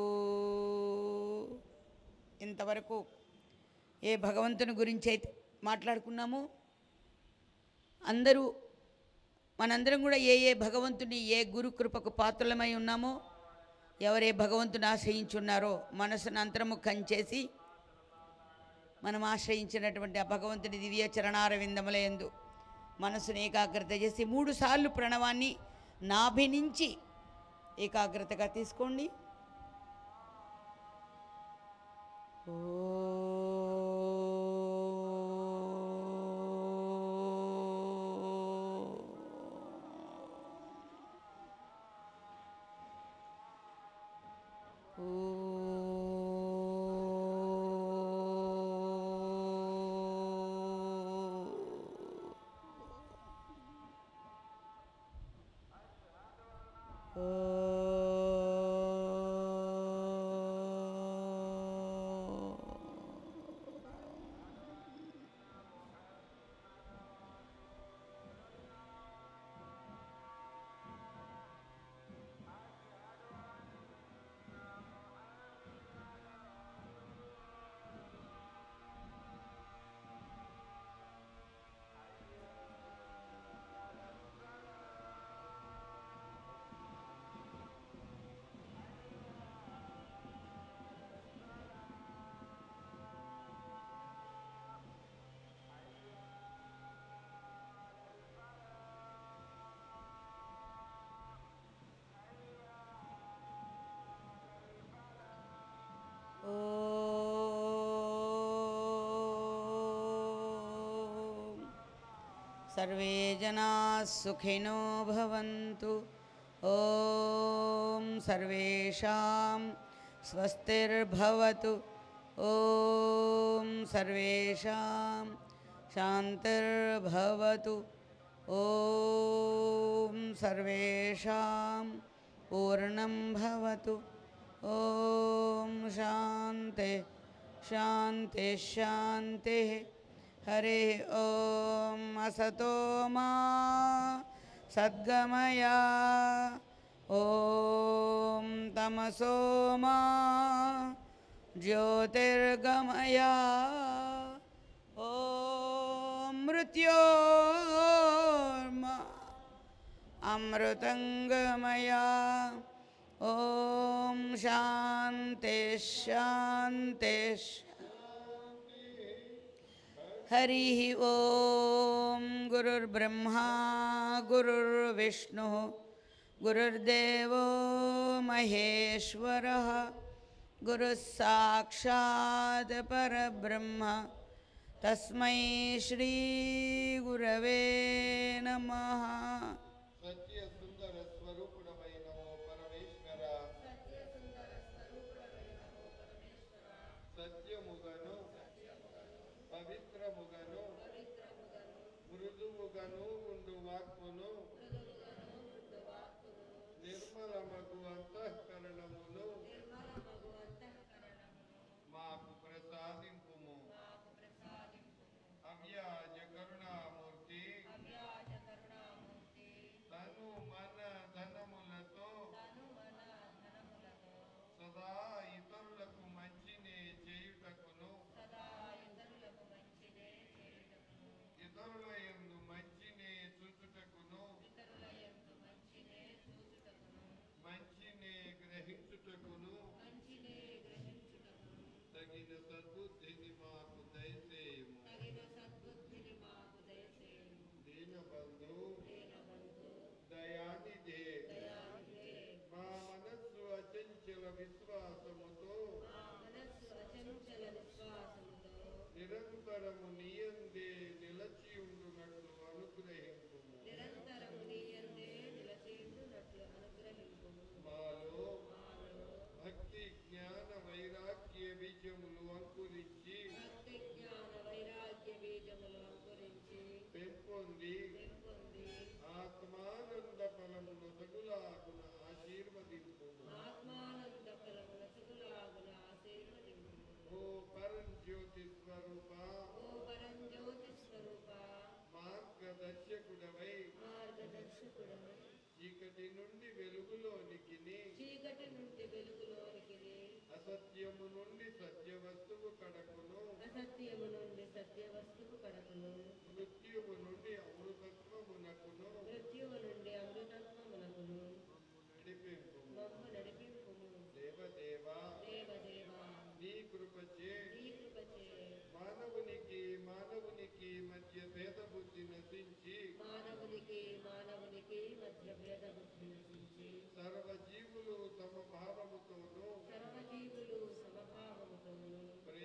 ఇంతవరకు ఏ భగవంతుని గురించి అయితే మాట్లాడుకున్నామో, అందరూ మనందరం కూడా ఏ ఏ భగవంతుని ఏ గురు కృపకు పాత్రలమై ఉన్నామో, ఎవరే భగవంతుని ఆశ్రయించున్నారో మనసును అంతర్ముఖం చేసి మనం ఆశ్రయించినటువంటి ఆ భగవంతుని దివ్య చరణారవిందముల యందు మనసును ఏకాగ్రత చేసి మూడు సార్లు ప్రణవాన్ని నాభి నుంచి ఏకాగ్రతగా తీసుకోండి. सर्वे जनाः सुखिनो भवन्तु। ॐ सर्वेषां स्वस्तिर्भवतु। ॐ सर्वेषां शान्तिर्भवतु। ॐ सर्वेषां पूर्णं भवतु। ॐ शान्ति शान्ति शान्तिः। हरे ॐ असतो मा सद्गमय। ॐ तमसो मा ज्योतिर्गमय। ॐ मृत्योर्मा अमृतंगमय। ॐ शान्ति शान्ति हरिः ॐ गुरुर्ब्रह्मा गुरुर्विष्णुः गुरुर्देवो महेश्वरः गुरुः साक्षात् परब्रह्म तस्मै श्री गुरवे नमः। सत्य सुंदर स्वरूपुडమైన పరమేశ్వర సత్యముగను పవిత్రముగను మృదువుగను ఉండు వాక్కును నిర్మలమగు అంతఃకరణమును మాకు ప్రసాదింపుము. అవ్యాజ కరుణామూర్తి తను మన ధనములతో సదా ఇతరులకు మంచినే చేయుటకును ఇతరుల యందు మంచినే చూచుటకును మంచినే గ్రహించుటకును తగిన సద్బుద్ధిని మాకు దయచేయుము. దీనబంధు దయానిధే మా మనస్సు అచంచల విశ్వాసముతో నిరంతరము నీయందే నిలచియుండునట్లు అనుగ్రహింపుము. మాలో భక్తి జ్ఞాన వైరాగ్య బీజములు అంకురించి పెంపొంది ఆత్మానంద ఫలమును తగులాగున ఆశీర్వదింపుము. ఓ పరంజ్యోతి స్వరూప మార్గదర్శకుడవై చీకటి నుండి వెలుగులోనికి చీకటి నుండి వెలుగులోనికి అసత్యము నుండి సత్య వస్తువు కడకును అసత్యము నుండి సత్య వస్తువు కడకును మృత్యువు నుండి అమృతత్వమునకును మృత్యువు నుండి అమృతత్వమునకును నడిపింపుము. మమ్ము నడిపింపుము. దేవదేవా దేవదేవా నీ కృపచే నీ కృపచే మానవునికి మానవునికి మధ్య భేద బుద్ధి నశించి మానవునికి మానవునికి మధ్య భేద బుద్ధి నశించి సర్వజీవులు సమభావముతోను సర్వజీవులు సమభావముతోను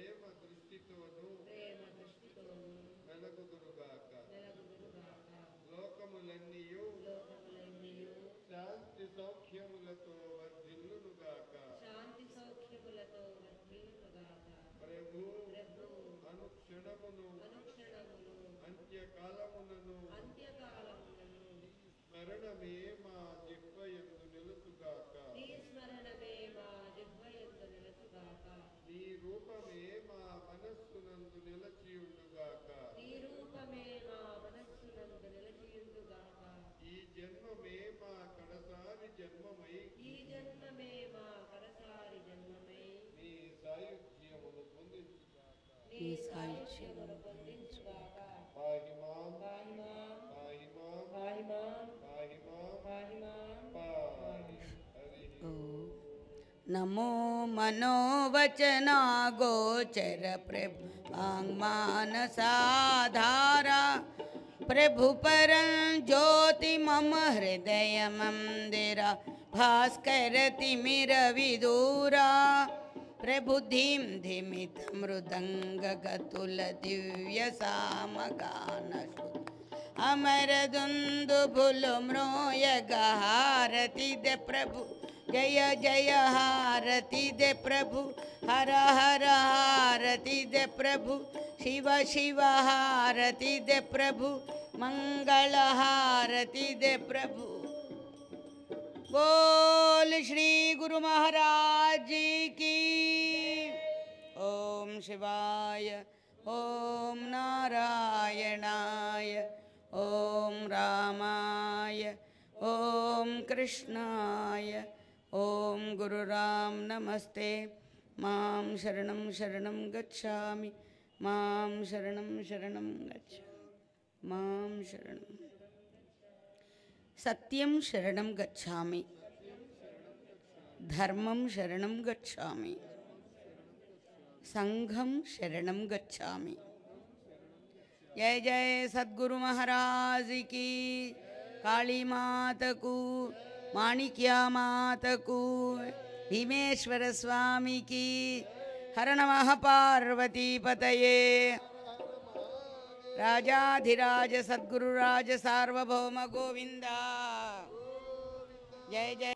క్షణమును అనుక్షణమును అంత్యకాలమునను అంత్యకాలములను స్మరణమే మా జిహ్వయందు నిలుచుగాక. నీ స్మరణమే మా జిహ్వయందు నిలచుగాక. నీ రూపమే మా మనస్సునందు నిలచియుండుగాక. నీ రూపమే మా మనస్సునందు నిలచియుండుగాక. ఈ జన్మమే మా కడసారి జన్మమై ఈ జన్మమే మా కడసారి జన్మమై నీ సాయుధ్యమును పొందించుగాక. నీ సాయుధ్యమును పొందించుగాక. పాహి మాం పాహి మాం పాహి మాం పాహి మాం పాహి మాం పాహి మాం పాహి. హరి నమో మనోవచనా గోచర ప్రభు వాంగ్మానసాధారా ప్రభు పరం జ్యోతి మమ హృదయ మందిర భాస్కర తిమిర విదూరా ప్రభు ధీం ధిమిత మృదంగ గతుల దివ్య సామగాన అమర దుందుభులు మ్రోయగ హారతి దే ప్రభు జయ జయ హారతి దే ప్రభు హర హర హారతి దే ప్రభు శివ శివ హారతి దే ప్రభు మంగళ హారతి దే ప్రభు. बोल श्री गुरु महाराज जी की. ओम शिवाय, ओम नारायणाय, ओम रामाय, ओम कृष्णाय, ओम गुरु राम नमस्ते. मां शरणं शरणं गच्छामि, मां शरणं शरणं गच्छामि, मां शरणं सत्यं शरणं गच्छामि, धर्मं शरणं गच्छामि, संघं शरणं गच्छामि. जय जय सद्गुरु महाराज की. काली मात को, माणिक्या मात को, भीमेश्वर स्वामी की. हर नमः पार्वती पतये. राजाधिराज सद्गुरुराज सार्वभौम गोविंदा. जय जय.